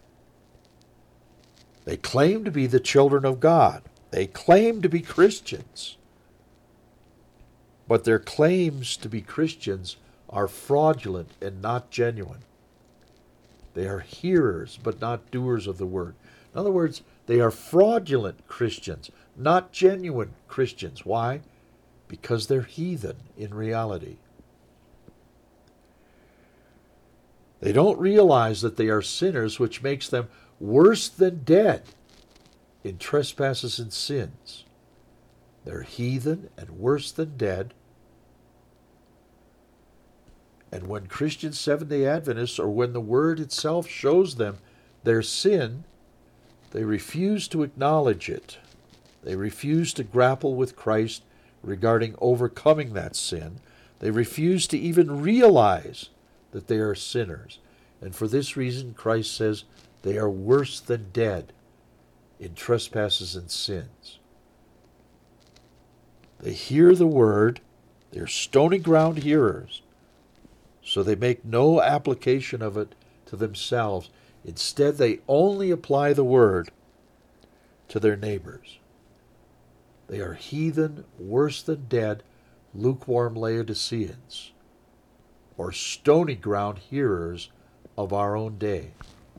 S1: They claim to be the children of God. They claim to be Christians. But their claims to be Christians are fraudulent and not genuine. They are hearers, but not doers of the word. In other words, they are fraudulent Christians, not genuine Christians. Why? Because they're heathen in reality. They don't realize that they are sinners, which makes them worse than dead in trespasses and sins. They're heathen and worse than dead. And when Christian Seventh-day Adventists, or when the Word itself shows them their sin, they refuse to acknowledge it. They refuse to grapple with Christ regarding overcoming that sin. They refuse to even realize that they are sinners. And for this reason, Christ says they are worse than dead in trespasses and sins. They hear the word. They're stony ground hearers. So they make no application of it to themselves. Instead, they only apply the word to their neighbors. They are heathen, worse than dead, lukewarm Laodiceans, or stony ground hearers of our own day.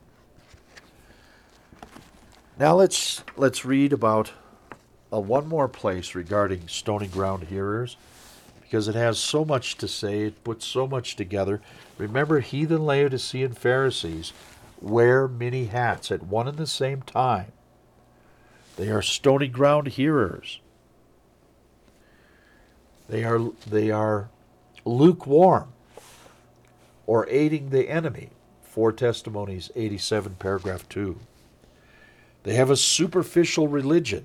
S1: Now let's let's read about uh, one more place regarding stony ground hearers, because it has so much to say. It puts so much together. Remember, heathen Laodicean Pharisees wear many hats at one and the same time. They are stony ground hearers. They are, they are lukewarm or aiding the enemy. Four Testimonies eighty-seven, paragraph two. They have a superficial religion.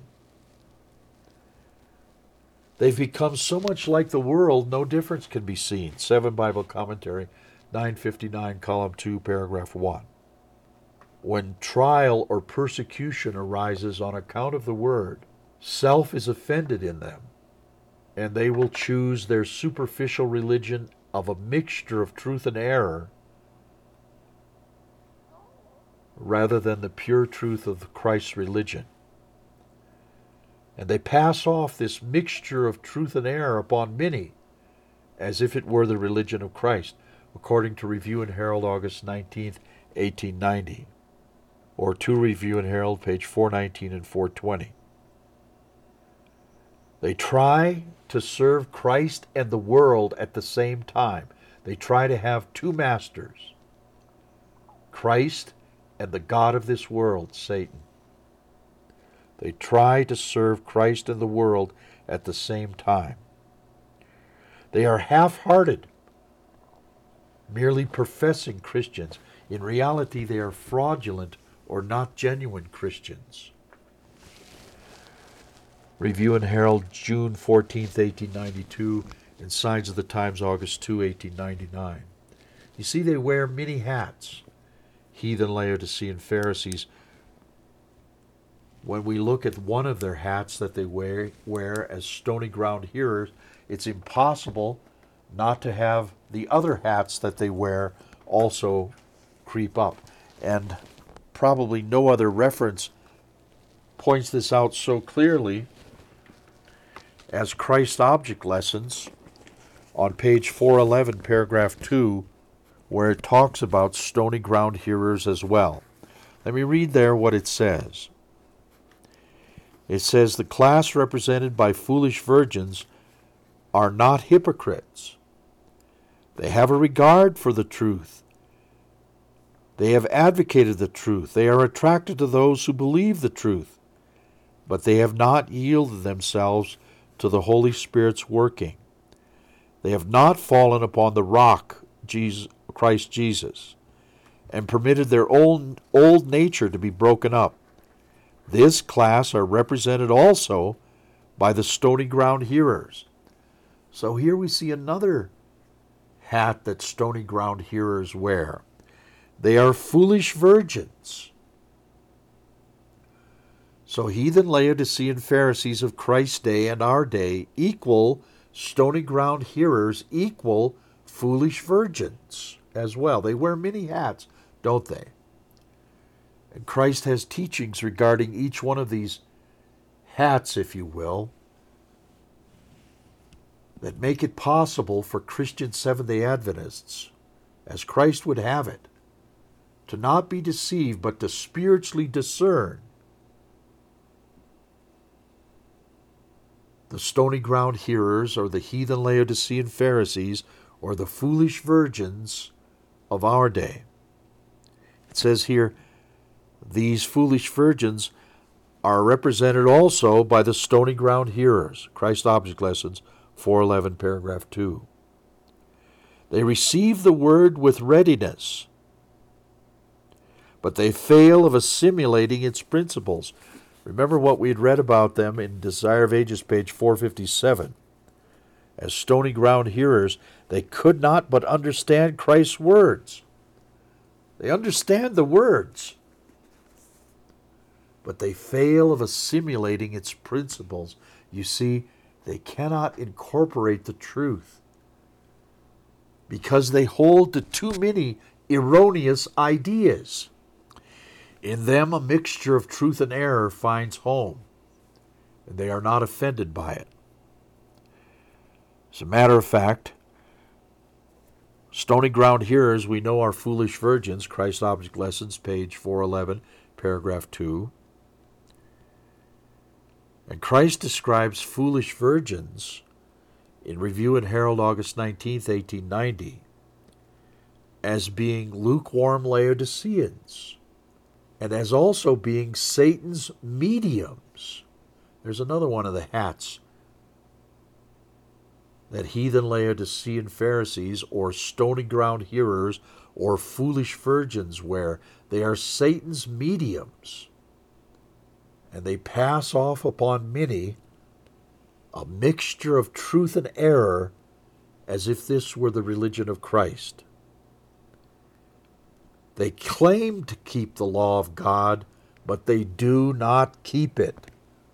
S1: They've become so much like the world, no difference can be seen. Seven Bible Commentary, nine fifty-nine, column two, paragraph one. When trial or persecution arises on account of the word, self is offended in them, and they will choose their superficial religion of a mixture of truth and error rather than the pure truth of Christ's religion. And they pass off this mixture of truth and error upon many as if it were the religion of Christ, according to Review and Herald, August nineteenth, eighteen ninety, or to Review and Herald, page four nineteen and four twenty. They try to serve Christ and the world at the same time. They try to have two masters, Christ and the god of this world, Satan. They try to serve Christ and the world at the same time. They are half-hearted, merely professing Christians. In reality, they are fraudulent or not genuine Christians. Review and Herald, June fourteenth, eighteen ninety-two, and Signs of the Times, August second, eighteen ninety-nine. You see, they wear many hats. Heathen Laodicean Pharisees, when we look at one of their hats that they wear, wear as stony ground hearers, it's impossible not to have the other hats that they wear also creep up. And probably no other reference points this out so clearly as Christ Object Lessons on page four eleven, paragraph two, where it talks about stony ground hearers as well. Let me read there what it says. It says, the class represented by foolish virgins are not hypocrites. They have a regard for the truth. They have advocated the truth. They are attracted to those who believe the truth, but they have not yielded themselves to the Holy Spirit's working. They have not fallen upon the rock, Jesus, Christ Jesus, and permitted their own old nature to be broken up. This class are represented also by the stony ground hearers. So here we see another hat that stony ground hearers wear. They are foolish virgins. So heathen Laodicean Pharisees of Christ's day and our day equal stony ground hearers, equal foolish virgins as well. They wear many hats, don't they? And Christ has teachings regarding each one of these hats, if you will, that make it possible for Christian Seventh-day Adventists, as Christ would have it, to not be deceived, but to spiritually discern the stony ground hearers, or the heathen Laodicean Pharisees, or the foolish virgins of our day. It says here, these foolish virgins are represented also by the stony ground hearers. Christ Object Lessons, four eleven, paragraph two. They receive the word with readiness, but they fail of assimilating its principles. Remember what we had read about them in Desire of Ages, page four fifty-seven. As stony ground hearers, they could not but understand Christ's words. They understand the words, but they fail of assimilating its principles. You see, they cannot incorporate the truth because they hold to too many erroneous ideas. In them, a mixture of truth and error finds home, and they are not offended by it. As a matter of fact, stony ground hearers we know are foolish virgins, Christ Object Lessons, page four eleven, paragraph two. And Christ describes foolish virgins in Review and Herald, August nineteenth, eighteen ninety, as being lukewarm Laodiceans, and as also being Satan's mediums. There's another one of the hats that heathen Laodicean Pharisees, or stony ground hearers, or foolish virgins wear. They are Satan's mediums, and they pass off upon many a mixture of truth and error, as if this were the religion of Christ. They claim to keep the law of God, but they do not keep it.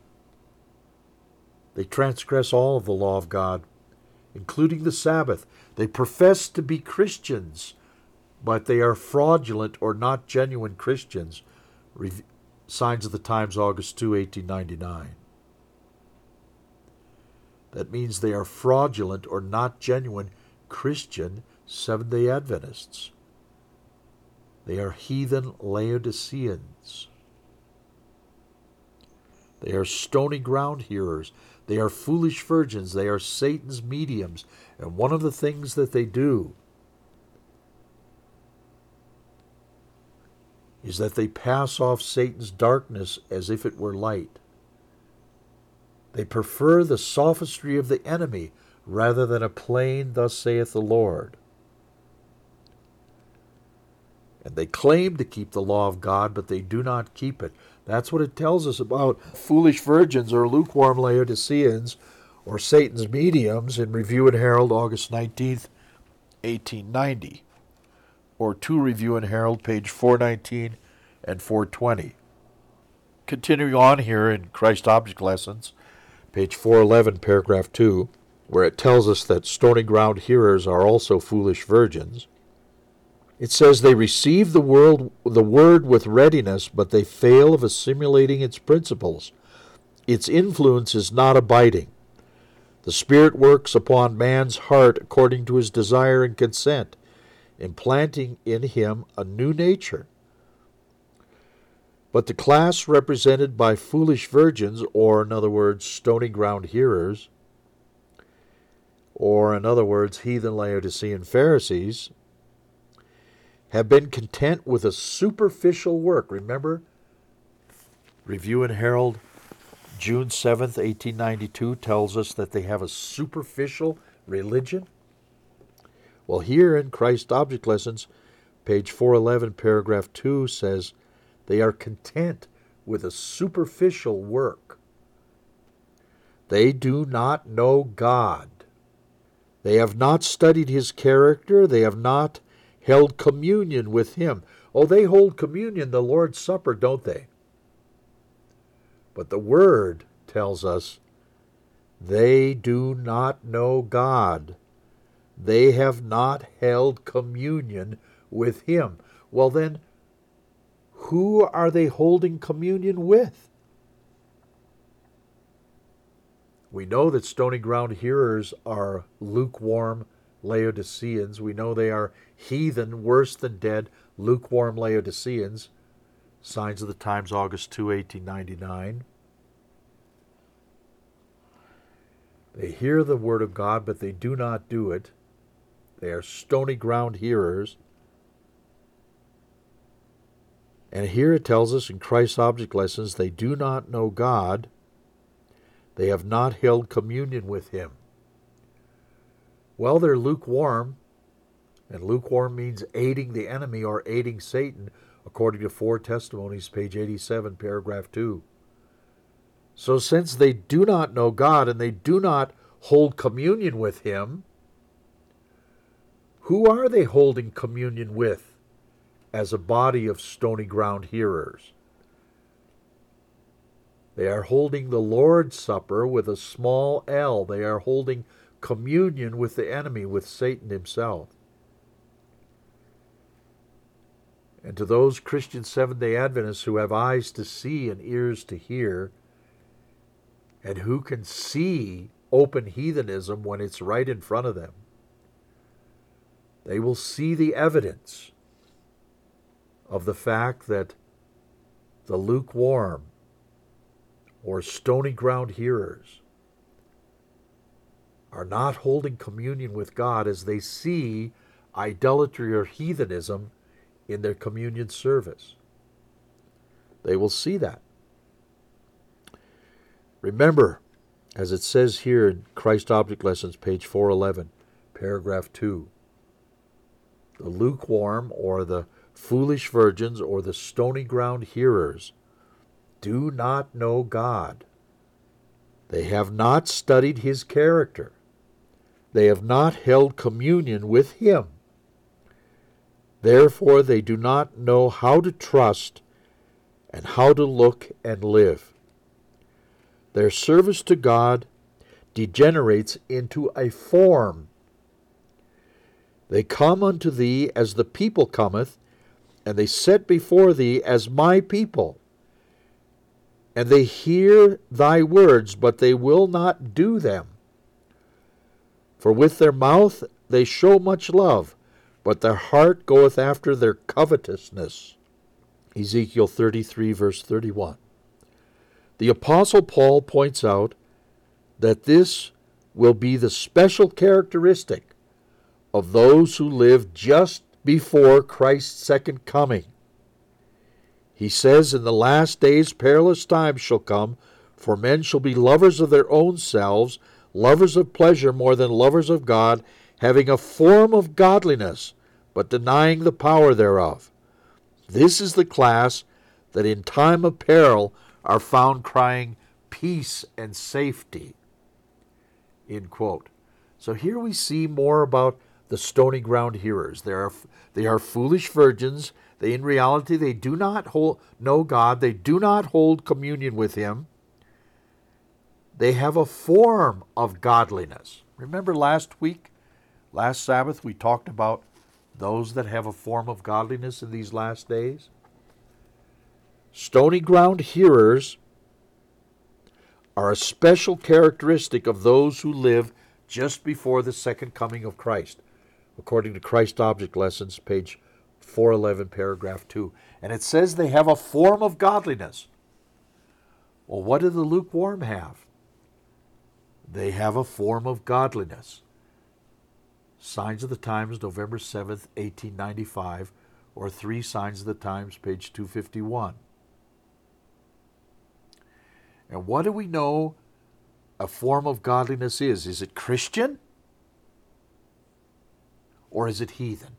S1: They transgress all of the law of God, including the Sabbath. They profess to be Christians, but they are fraudulent or not genuine Christians. Re- Signs of the Times, August second, eighteen ninety-nine. That means they are fraudulent or not genuine Christian Seventh-day Adventists. They are heathen Laodiceans. They are stony ground hearers. They are foolish virgins. They are Satan's mediums. And one of the things that they do is that they pass off Satan's darkness as if it were light. They prefer the sophistry of the enemy rather than a plain, "Thus saith the Lord." And they claim to keep the law of God, but they do not keep it. That's what it tells us about foolish virgins or lukewarm Laodiceans or Satan's mediums in Review and Herald, August nineteenth, eighteen ninety. Or two Review and Herald, page four nineteen and four twenty. Continuing on here in Christ Object Lessons, page four eleven, paragraph two, where it tells us that stony ground hearers are also foolish virgins. It says they receive the word, the word with readiness, but they fail of assimilating its principles. Its influence is not abiding. The Spirit works upon man's heart according to his desire and consent, implanting in him a new nature. But the class represented by foolish virgins, or in other words, stony ground hearers, or in other words, heathen Laodicean Pharisees, have been content with a superficial work. Remember, Review and Herald, June seventh, eighteen ninety-two, tells us that they have a superficial religion. Well, here in Christ Object Lessons, page four eleven, paragraph two, says they are content with a superficial work. They do not know God. They have not studied his character. They have not held communion with him. Oh, they hold communion, the Lord's Supper, don't they? But the Word tells us they do not know God. They have not held communion with him. Well then, who are they holding communion with? We know that stony ground hearers are lukewarm Laodiceans. We know they are heathen, worse than dead, lukewarm Laodiceans. Signs of the Times, August second, eighteen ninety-nine. They hear the word of God, but they do not do it. They are stony ground hearers. And here it tells us in Christ's Object Lessons, they do not know God. They have not held communion with him. Well, they're lukewarm, and lukewarm means aiding the enemy or aiding Satan, according to Four Testimonies, page eighty-seven, paragraph two. So since they do not know God and they do not hold communion with him, who are they holding communion with as a body of stony ground hearers? They are holding the Lord's Supper with a small L. They are holding communion with the enemy, with Satan himself. And to those Christian Seventh-day Adventists who have eyes to see and ears to hear, and who can see open heathenism when it's right in front of them, they will see the evidence of the fact that the lukewarm or stony ground hearers are not holding communion with God as they see idolatry or heathenism in their communion service. They will see that. Remember, as it says here in Christ Object Lessons, page four eleven, paragraph two, the lukewarm or the foolish virgins or the stony ground hearers do not know God. They have not studied his character. They have not held communion with him. Therefore, they do not know how to trust and how to look and live. Their service to God degenerates into a form. They come unto thee as the people cometh, and they set before thee as my people. And they hear thy words, but they will not do them. For with their mouth they show much love, but their heart goeth after their covetousness. Ezekiel thirty-three, verse thirty-one. The Apostle Paul points out that this will be the special characteristic of those who live just before Christ's second coming. He says, in the last days perilous times shall come, for men shall be lovers of their own selves, lovers of pleasure more than lovers of God, having a form of godliness, but denying the power thereof. This is the class that in time of peril are found crying, peace and safety. End quote. So here we see more about the stony ground hearers. They are, they are foolish virgins. They, in reality, they do not hold, know God. They do not hold communion with him. They have a form of godliness. Remember last week, last Sabbath, we talked about those that have a form of godliness in these last days? Stony ground hearers are a special characteristic of those who live just before the second coming of Christ, according to Christ Object Lessons, page four eleven, paragraph two. And it says they have a form of godliness. Well, what do the lukewarm have? They have a form of godliness. Signs of the Times, November seventh, eighteen ninety-five, or Three Signs of the Times, page two fifty-one. And what do we know a form of godliness is? Is it Christian? Or is it heathen?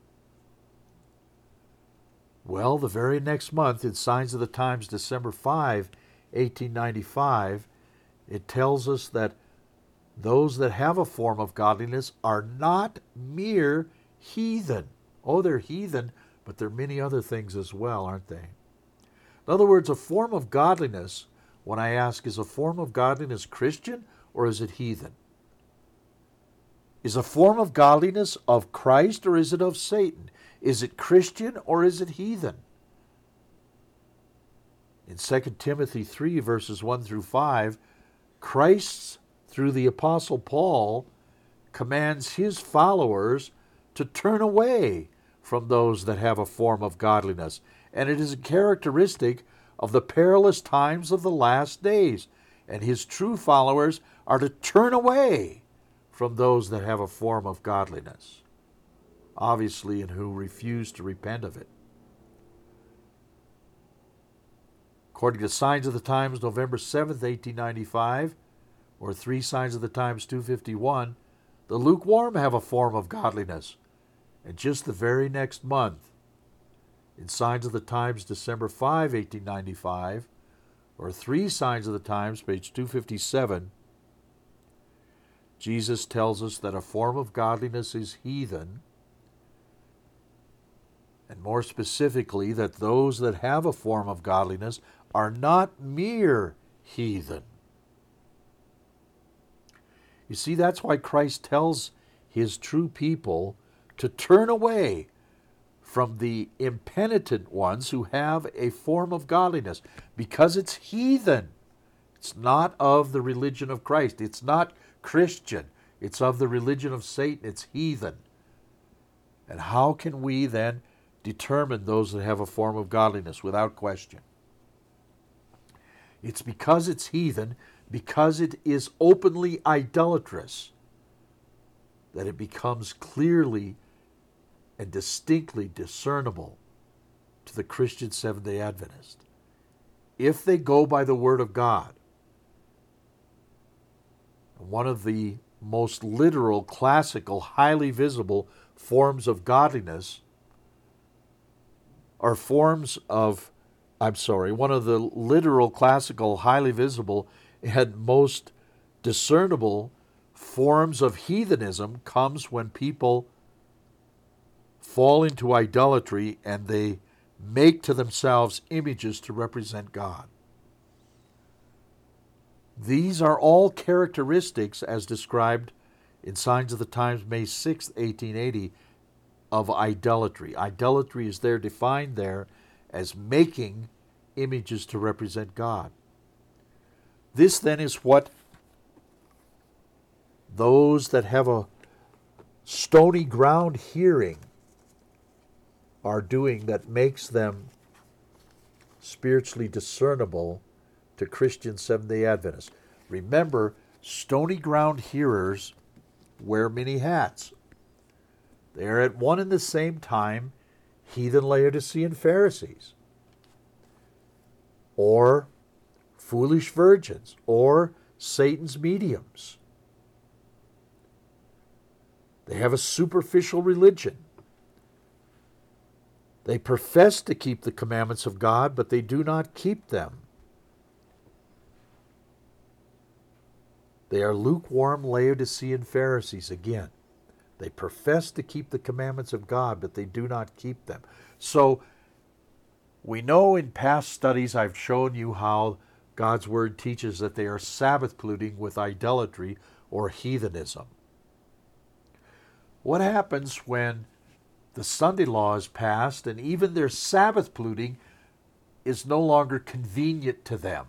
S1: Well, the very next month, in Signs of the Times, December fifth, eighteen ninety-five, it tells us that those that have a form of godliness are not mere heathen. Oh, they're heathen, but they're many other things as well, aren't they? In other words, a form of godliness, when I ask, is a form of godliness Christian or is it heathen? Is a form of godliness of Christ or is it of Satan? Is it Christian or is it heathen? In Second Timothy three, verses one through five, Christ's through the Apostle Paul, commands his followers to turn away from those that have a form of godliness. And it is a characteristic of the perilous times of the last days. And his true followers are to turn away from those that have a form of godliness, obviously, and who refuse to repent of it. According to Signs of the Times, November seventh, eighteen ninety-five, or Three Signs of the Times, two fifty-one, the lukewarm have a form of godliness. And just the very next month, in Signs of the Times, December fifth, eighteen ninety-five, or Three Signs of the Times, page two fifty-seven, Jesus tells us that a form of godliness is heathen, and more specifically, that those that have a form of godliness are not mere heathen. You see, that's why Christ tells his true people to turn away from the impenitent ones who have a form of godliness, because it's heathen. It's not of the religion of Christ. It's not Christian. It's of the religion of Satan. It's heathen. And how can we then determine those that have a form of godliness without question? It's because it's heathen, because it is openly idolatrous. that it becomes clearly and distinctly discernible to the Christian Seventh-day Adventist. If they go by the Word of God, one of the most literal, classical, highly visible forms of godliness are forms of, I'm sorry, one of the literal, classical, highly visible, and most discernible forms of heathenism comes when people fall into idolatry and they make to themselves images to represent God. These are all characteristics, as described in Signs of the Times, May sixth, eighteen eighty, of idolatry. Idolatry is there defined there as making images to represent God. This then is what those that have a stony ground hearing are doing that makes them spiritually discernible to Christian Seventh-day Adventists. Remember, stony ground hearers wear many hats. They are at one and the same time heathen Laodicean Pharisees, or foolish virgins, or Satan's mediums. They have a superficial religion. They profess to keep the commandments of God, but they do not keep them. They are lukewarm Laodicean Pharisees again. They profess to keep the commandments of God, but they do not keep them. So, we know in past studies I've shown you how God's Word teaches that they are Sabbath polluting with idolatry or heathenism. What happens when the Sunday law is passed and even their Sabbath polluting is no longer convenient to them?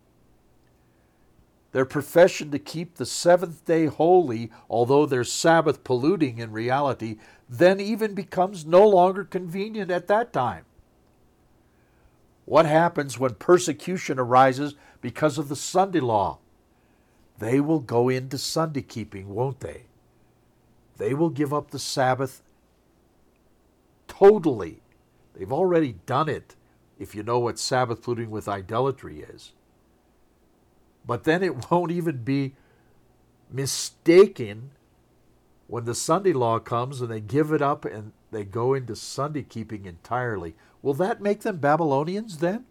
S1: Their profession to keep the seventh day holy, although they're Sabbath polluting in reality, then even becomes no longer convenient at that time. What happens when persecution arises because of the Sunday law? They will go into Sunday keeping, won't they? They will give up the Sabbath totally. They've already done it, if you know what Sabbath polluting with idolatry is. But then it won't even be mistaken when the Sunday law comes and they give it up and they go into Sunday keeping entirely. Will that make them Babylonians then?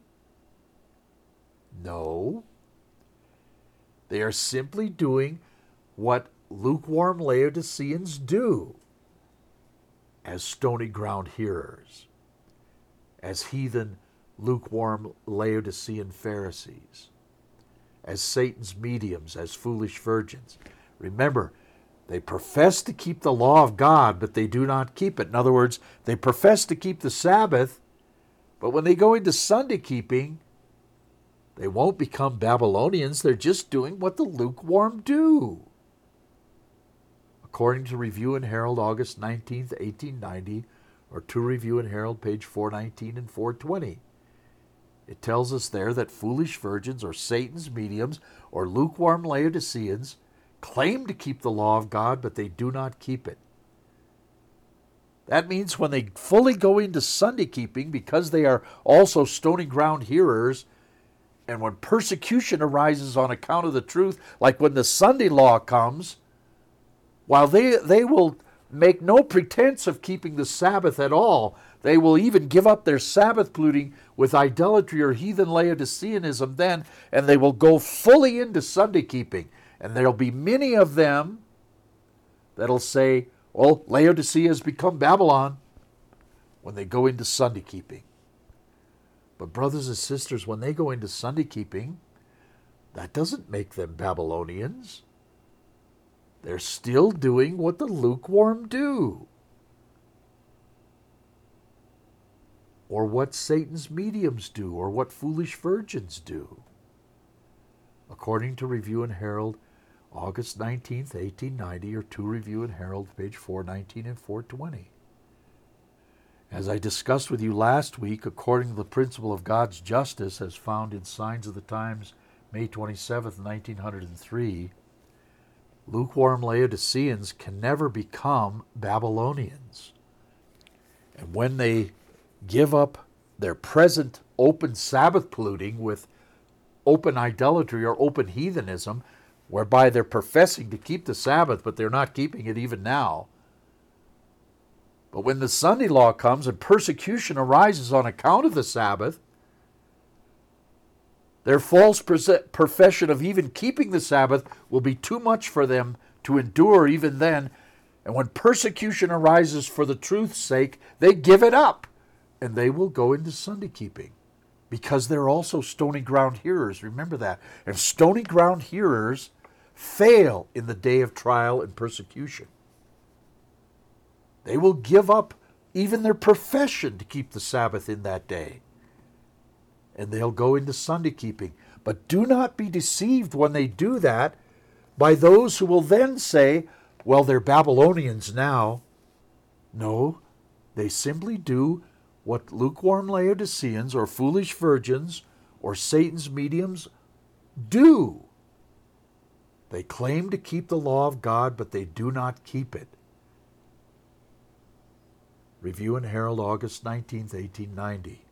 S1: No. They are simply doing what lukewarm Laodiceans do as stony ground hearers, as heathen lukewarm Laodicean Pharisees, as Satan's mediums, as foolish virgins. Remember, they profess to keep the law of God, but they do not keep it. In other words, they profess to keep the Sabbath, but when they go into Sunday keeping, they won't become Babylonians. They're just doing what the lukewarm do. According to Review and Herald, August nineteenth, eighteen ninety, or to Review and Herald, page four nineteen and four twenty. It tells us there that foolish virgins or Satan's mediums or lukewarm Laodiceans claim to keep the law of God, but they do not keep it. That means when they fully go into Sunday keeping, because they are also stony ground hearers, and when persecution arises on account of the truth, like when the Sunday law comes, while they, they will make no pretense of keeping the Sabbath at all, they will even give up their Sabbath polluting with idolatry or heathen Laodiceanism then, and they will go fully into Sunday keeping. And there'll be many of them that'll say, well, Laodicea has become Babylon, when they go into Sunday keeping. But brothers and sisters, when they go into Sunday keeping, that doesn't make them Babylonians. They're still doing what the lukewarm do, or what Satan's mediums do, or what foolish virgins do. According to Review and Herald, August nineteenth, eighteen ninety, or to Review and Herald, page four nineteen and four twenty. As I discussed with you last week, according to the principle of God's justice as found in Signs of the Times, May twenty-seventh, nineteen oh three, Lukewarm Laodiceans can never become Babylonians. And when they give up their present open Sabbath polluting with open idolatry or open heathenism, whereby they're professing to keep the Sabbath, but they're not keeping it even now. But when the Sunday law comes and persecution arises on account of the Sabbath, their false profession of even keeping the Sabbath will be too much for them to endure even then. And when persecution arises for the truth's sake, they give it up and they will go into Sunday keeping because they're also stony ground hearers. Remember that. And stony ground hearers fail in the day of trial and persecution. They will give up even their profession to keep the Sabbath in that day. And they'll go into Sunday keeping. But do not be deceived when they do that by those who will then say, well, they're Babylonians now. No, they simply do what lukewarm Laodiceans or foolish virgins or Satan's mediums do. They claim to keep the law of God, but they do not keep it. Review and Herald, August nineteenth, eighteen ninety.